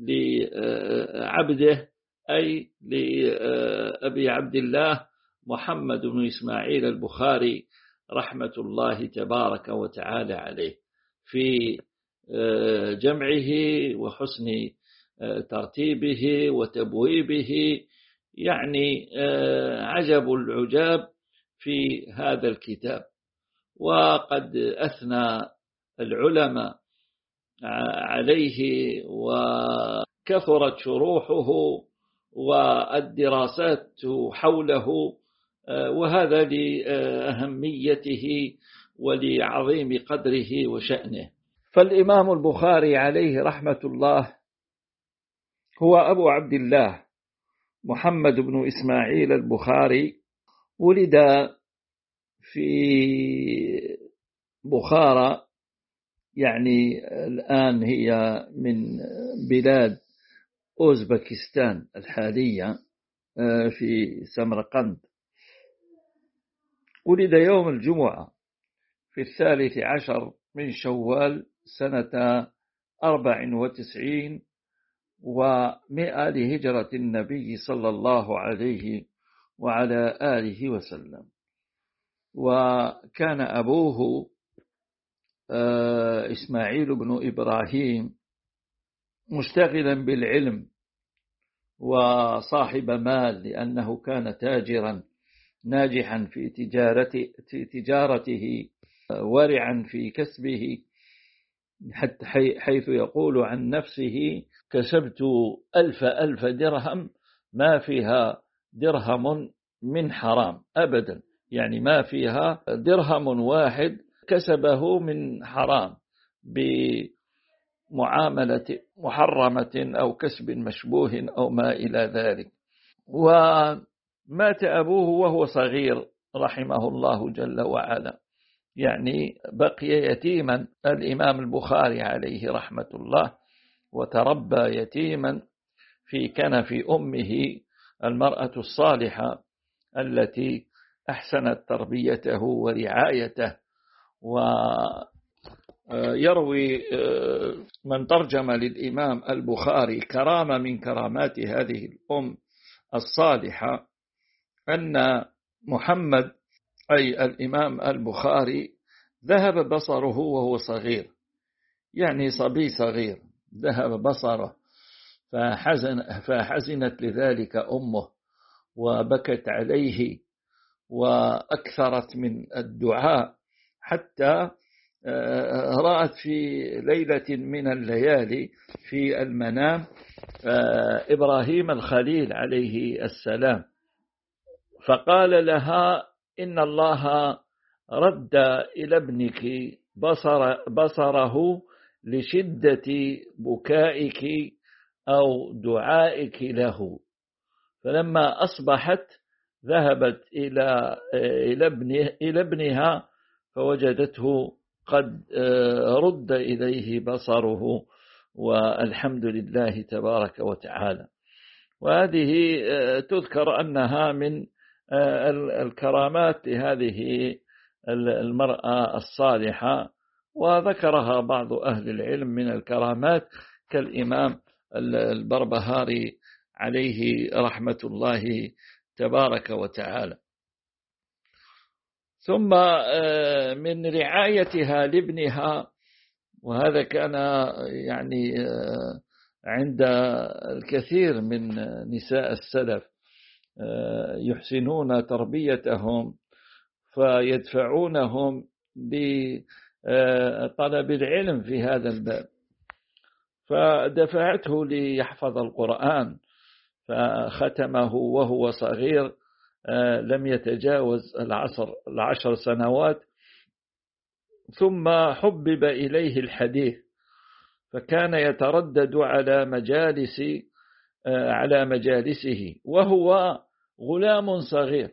لعبده، أي لأبي عبد الله محمد بن إسماعيل البخاري رحمة الله تبارك وتعالى عليه، في جمعه وحسن ترتيبه وتبويبه، يعني عجب العجاب في هذا الكتاب. وقد أثنى العلماء عليه وكثرت شروحه والدراسات حوله، وهذا لأهميته ولعظيم قدره وشأنه. فالإمام البخاري عليه رحمة الله هو أبو عبد الله محمد بن إسماعيل البخاري، ولد في بخارى، يعني الآن هي من بلاد أوزبكستان الحالية في سمرقند. ولد يوم الجمعة في الثالث عشر من شوال سنة أربع وتسعين ومئة لهجرة النبي صلى الله عليه وعلى آله وسلم. وكان أبوه إسماعيل بن إبراهيم مشتغلا بالعلم وصاحب مال، لأنه كان تاجرا ناجحا في تجارته, في تجارته ورعا في كسبه، حتى حيث يقول عن نفسه: كسبت ألف ألف درهم ما فيها درهم من حرام أبدا، يعني ما فيها درهم واحد كسبه من حرام بمعاملة محرمة أو كسب مشبوه أو ما إلى ذلك. ومات أبوه وهو صغير رحمه الله جل وعلا، يعني بقي يتيما الإمام البخاري عليه رحمة الله، وتربى يتيما في كنف أمه المرأة الصالحة التي أحسنت تربيته ورعايته. ويروي من ترجم للإمام البخاري كرامة من كرامات هذه الأم الصالحة أن محمد أي الإمام البخاري ذهب بصره وهو صغير، يعني صبي صغير ذهب بصره، فحزن فحزنت لذلك أمه وبكت عليه وأكثرت من الدعاء، حتى رأت في ليلة من الليالي في المنام إبراهيم الخليل عليه السلام، فقال لها: إن الله رد إلى ابنك بصر بصره لشدة بكائك أو دعائك له. فلما أصبحت ذهبت إلى إلى ابنها فوجدته قد رد إليه بصره، والحمد لله تبارك وتعالى. وهذه تذكر أنها من الكرامات لهذه المرأة الصالحة، وذكرها بعض أهل العلم من الكرامات كالإمام البربهاري عليه رحمة الله تبارك وتعالى. ثم من رعايتها لابنها، وهذا كان يعني عند الكثير من نساء السلف يحسنون تربيتهم فيدفعونهم بطلب العلم في هذا الباب، فدفعته ليحفظ القرآن فختمه وهو صغير، لم يتجاوز العشر, العشر سنوات. ثم حبب إليه الحديث، فكان يتردد على مجالس على مجالسه وهو غلام صغير،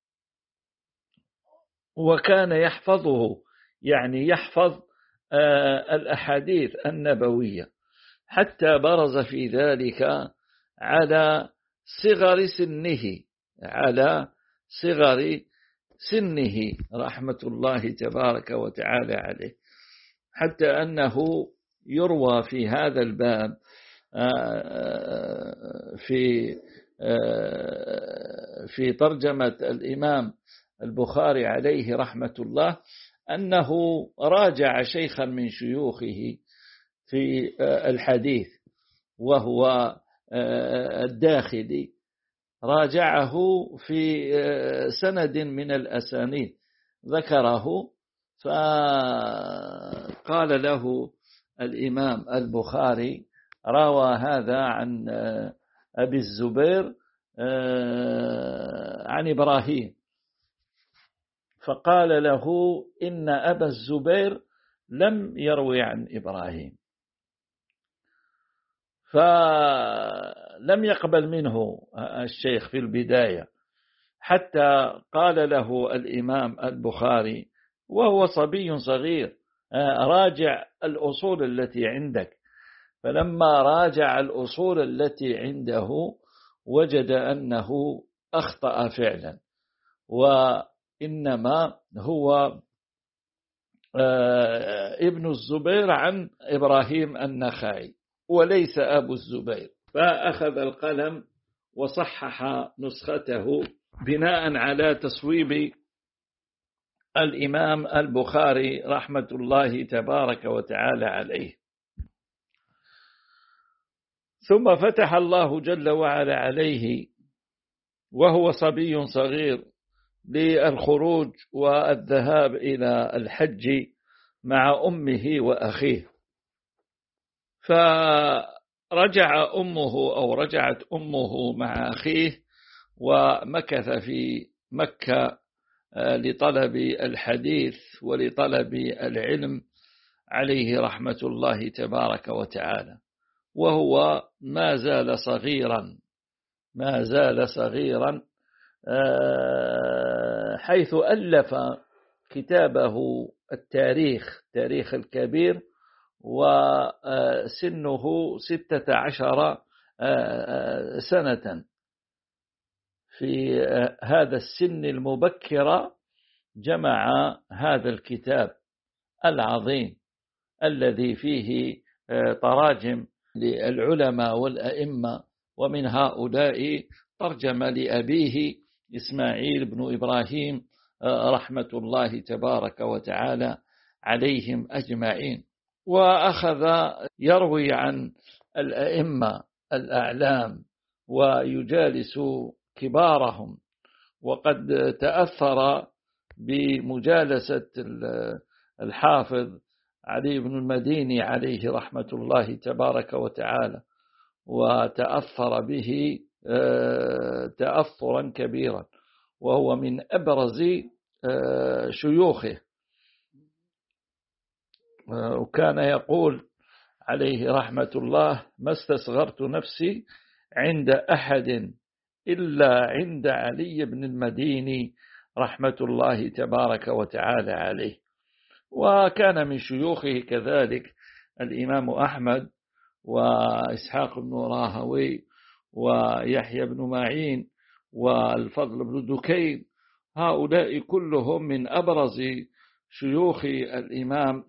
وكان يحفظه، يعني يحفظ الأحاديث النبوية، حتى برز في ذلك على صغر سنه على صغر سنه رحمة الله تبارك وتعالى عليه، حتى أنه يروى في هذا الباب في في ترجمة الإمام البخاري عليه رحمة الله أنه راجع شيخا من شيوخه في الحديث وهو الداخلي، راجعه في سند من الأسانيد ذكره، فقال له الإمام البخاري: روى هذا عن أبي الزبير عن إبراهيم. فقال له: إن أبا الزبير لم يروي عن إبراهيم. فلم يقبل منه الشيخ في البداية، حتى قال له الإمام البخاري وهو صبي صغير: راجع الأصول التي عندك. فلما راجع الأصول التي عنده وجد أنه أخطأ فعلا، وإنما هو ابن الزبير عن إبراهيم النخعي وليس أبو الزبير. فأخذ القلم وصحح نسخته بناء على تصويب الإمام البخاري رحمة الله تبارك وتعالى عليه. ثم فتح الله جل وعلا عليه وهو صبي صغير للخروج والذهاب إلى الحج مع أمه وأخيه. فرجع أمه أو رجعت أمه مع أخيه ومكث في مكة لطلب الحديث ولطلب العلم عليه رحمة الله تبارك وتعالى، وهو ما زال صغيرا ما زال صغيرا حيث ألف كتابه التاريخ تاريخ الكبير وسنه ستة عشر سنة. في هذا السن المبكر جمع هذا الكتاب العظيم الذي فيه تراجم للعلماء والأئمة، ومن هؤلاء ترجم لأبيه إسماعيل بن إبراهيم رحمة الله تبارك وتعالى عليهم أجمعين. وأخذ يروي عن الأئمة الأعلام ويجالس كبارهم، وقد تأثر بمجالسة الحافظ علي بن المديني عليه رحمة الله تبارك وتعالى، وتأثر به تأثرا كبيرا، وهو من أبرز شيوخه. وكان يقول عليه رحمة الله: ما استصغرت نفسي عند أحد إلا عند علي بن المديني رحمة الله تبارك وتعالى عليه. وكان من شيوخه كذلك الإمام أحمد وإسحاق بن راهوي ويحيى بن معين والفضل بن دكين، هؤلاء كلهم من أبرز شيوخ الإمام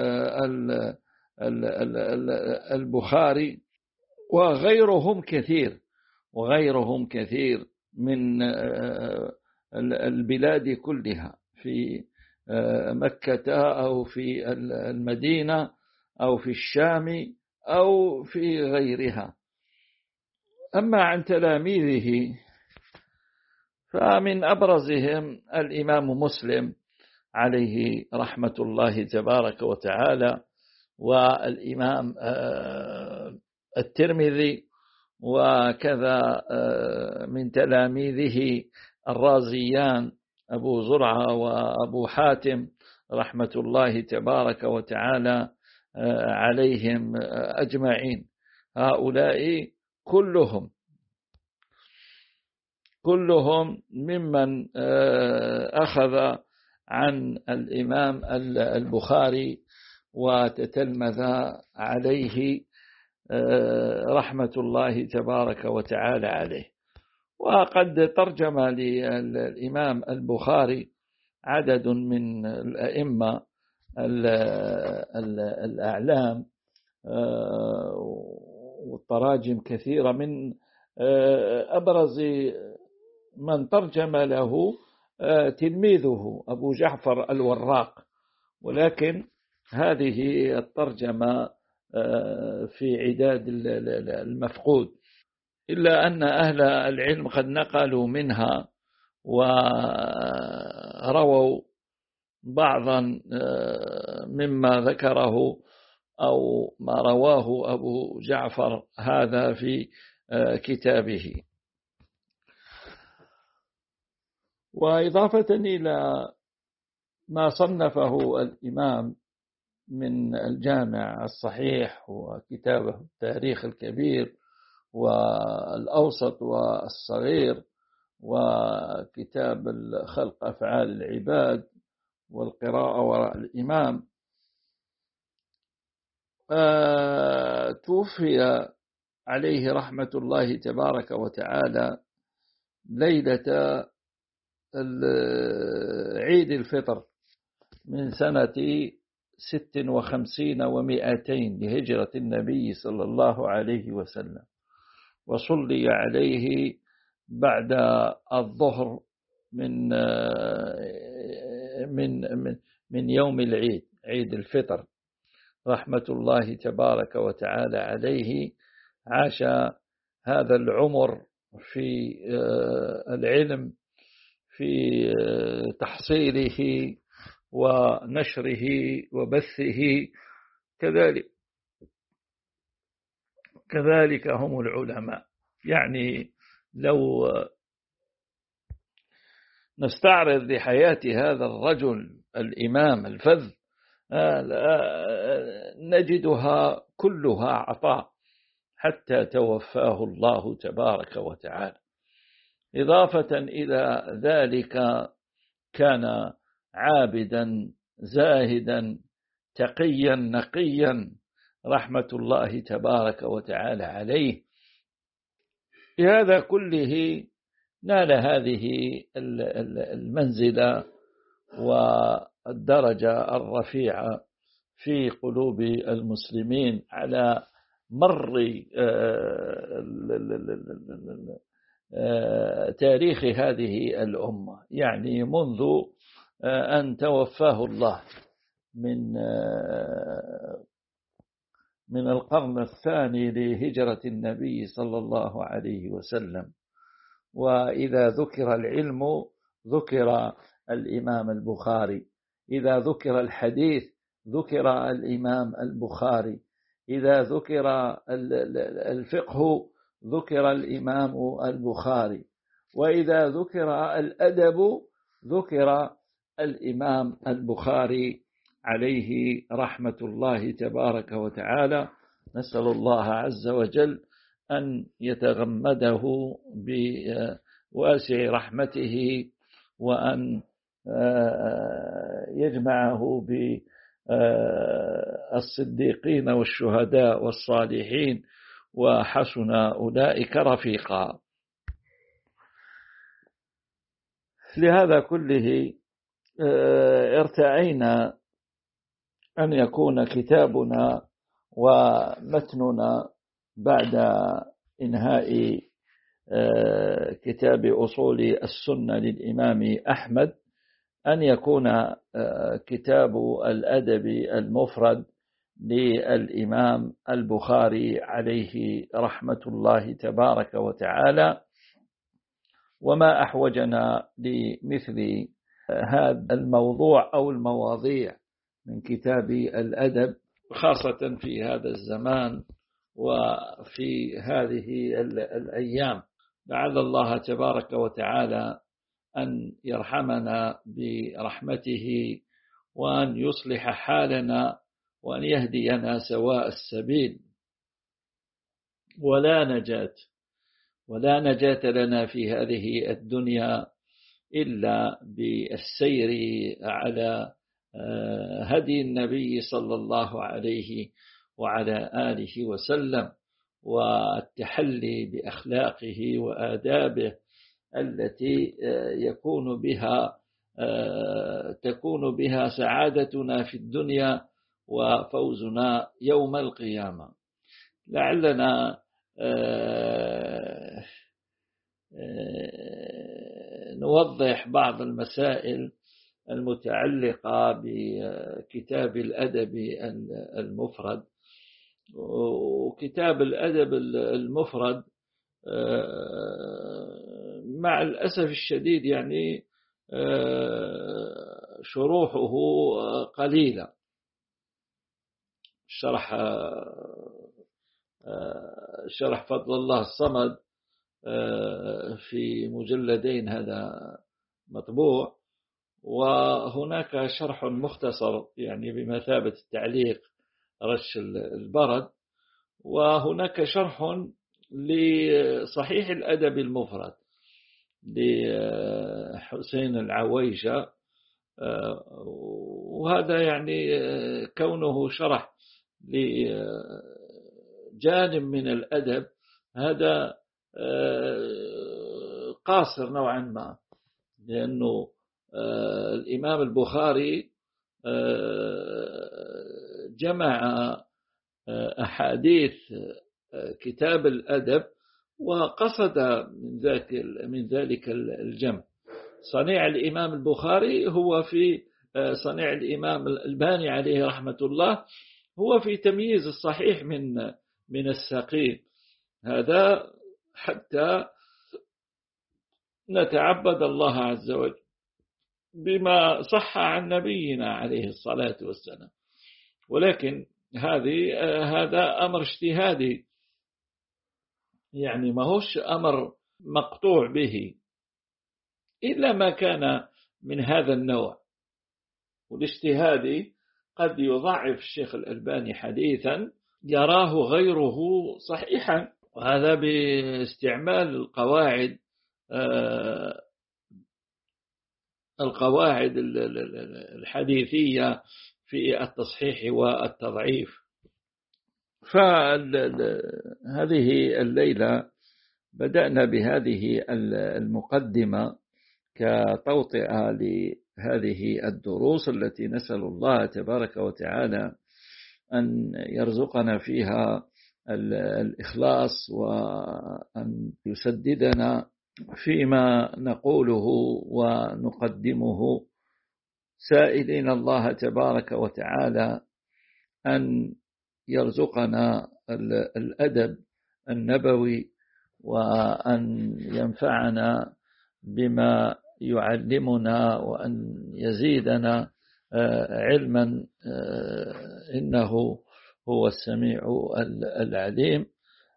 البخاري، وغيرهم كثير وغيرهم كثير من البلاد كلها، في مكة أو في المدينة أو في الشام أو في غيرها. أما عن تلاميذه فمن أبرزهم الإمام مسلم عليه رحمة الله تبارك وتعالى، والإمام الترمذي، وكذا من تلاميذه الرازيان أبو زرعة وأبو حاتم رحمة الله تبارك وتعالى عليهم أجمعين. هؤلاء كلهم كلهم ممن أخذ عن الإمام البخاري وتتلمذ عليه رحمة الله تبارك وتعالى عليه. وقد ترجم للإمام البخاري عدد من الأئمة الأعلام والتراجم كثيرة، من أبرز من ترجم له تلميذه أبو جعفر الوراق، ولكن هذه الترجمة في عداد المفقود، إلا أن أهل العلم قد نقلوا منها ورووا بعضا مما ذكره أو ما رواه أبو جعفر هذا في كتابه. وإضافة إلى ما صنفه الإمام من الجامع الصحيح وكتابه التاريخ الكبير والأوسط والصغير وكتاب خلق أفعال العباد والقراءة وراء الإمام، توفي عليه رحمة الله تبارك وتعالى ليلة عيد الفطر من سنة ست وخمسين ومائتين لهجرة النبي صلى الله عليه وسلم، وصلي عليه بعد الظهر من من من من يوم العيد، عيد الفطر، رحمة الله تبارك وتعالى عليه. عاش هذا العمر في العلم، في تحصيله ونشره وبثه، كذلك كذلك هم العلماء. يعني لو نستعرض لحياة هذا الرجل الإمام الفذ نجدها كلها عطاء حتى توفاه الله تبارك وتعالى. إضافة إلى ذلك كان عابدا زاهدا تقيا نقيا رحمة الله تبارك وتعالى عليه. بهذا كله نال هذه المنزلة والدرجة الرفيعة في قلوب المسلمين على مر تاريخ هذه الأمة، يعني منذ أن توفاه الله من من القرن الثاني لهجرة النبي صلى الله عليه وسلم. وإذا ذكر العلم ذكر الإمام البخاري، إذا ذكر الحديث ذكر الإمام البخاري، إذا ذكر الفقه ذكر الإمام البخاري، وإذا ذكر الأدب ذكر الإمام البخاري عليه رحمة الله تبارك وتعالى. نسأل الله عز وجل أن يتغمده بواسع رحمته، وأن يجمعه بالصديقين والشهداء والصالحين، وحسن أولئك رفيقا. لهذا كله ارتعينا أن يكون كتابنا ومتننا بعد إنهاء كتاب أصول السنة للإمام أحمد أن يكون كتاب الأدب المفرد للإمام البخاري عليه رحمة الله تبارك وتعالى. وما أحوجنا لمثل هذا الموضوع أو المواضيع من كتاب الأدب، خاصة في هذا الزمان وفي هذه الأيام. لعل الله تبارك وتعالى أن يرحمنا برحمته، وأن يصلح حالنا، وأن يهدينا سواء السبيل. ولا نجاة ولا نجاة لنا في هذه الدنيا إلا بالسير على هدي النبي صلى الله عليه وعلى آله وسلم، والتحلي بأخلاقه وآدابه التي يكون بها تكون بها سعادتنا في الدنيا وفوزنا يوم القيامة. لعلنا نوضح بعض المسائل المتعلقة بكتاب الأدب المفرد. وكتاب الأدب المفرد مع الأسف الشديد يعني شروحه قليلة. شرح شرح فضل الله الصمد في مجلدين هذا مطبوع، وهناك شرح مختصر يعني بمثابة التعليق رش البرد، وهناك شرح لصحيح الأدب المفرد لحسين العويشة، وهذا يعني كونه شرح لجانب من الأدب هذا قاصر نوعا ما، لأنه الإمام البخاري جمع أحاديث كتاب الأدب وقصد من ذلك من ذلك الجمع. صنيع الإمام البخاري هو في صنيع الإمام الألباني عليه رحمة الله هو في تمييز الصحيح من من السقيم، هذا حتى نتعبد الله عز وجل بما صح عن نبينا عليه الصلاة والسلام. ولكن هذه هذا أمر اجتهادي، يعني ما هوش أمر مقطوع به إلا ما كان من هذا النوع. والاجتهادي قد يضعف الشيخ الألباني حديثا يراه غيره صحيحا، وهذا باستعمال القواعد القواعد الحديثية في التصحيح والتضعيف. فهذه الليلة بدأنا بهذه المقدمة كتوطئة لهذه الدروس التي نسأل الله تبارك وتعالى أن يرزقنا فيها الإخلاص، وأن يسددنا فيما نقوله ونقدمه، سائلين الله تبارك وتعالى أن يرزقنا الأدب النبوي، وأن ينفعنا بما يعلمنا، وأن يزيدنا علما، إنه هو السميع العليم.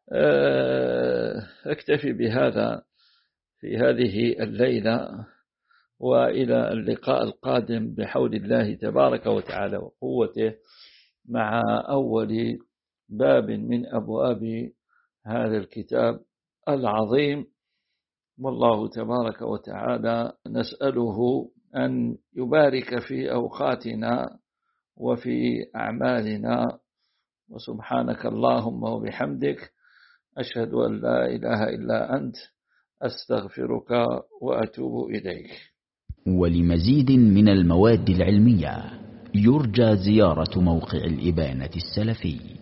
أكتفي بهذا في هذه الليلة، وإلى اللقاء القادم بحول الله تبارك وتعالى وقوته مع أول باب من أبواب هذا الكتاب العظيم. والله تبارك وتعالى نسأله أن يبارك في أوقاتنا وفي أعمالنا. وسبحانك اللهم وبحمدك، أشهد أن لا إله إلا أنت، أستغفرك وأتوب إليك. ولمزيد من المواد العلمية يرجى زيارة موقع الإبانة السلفي.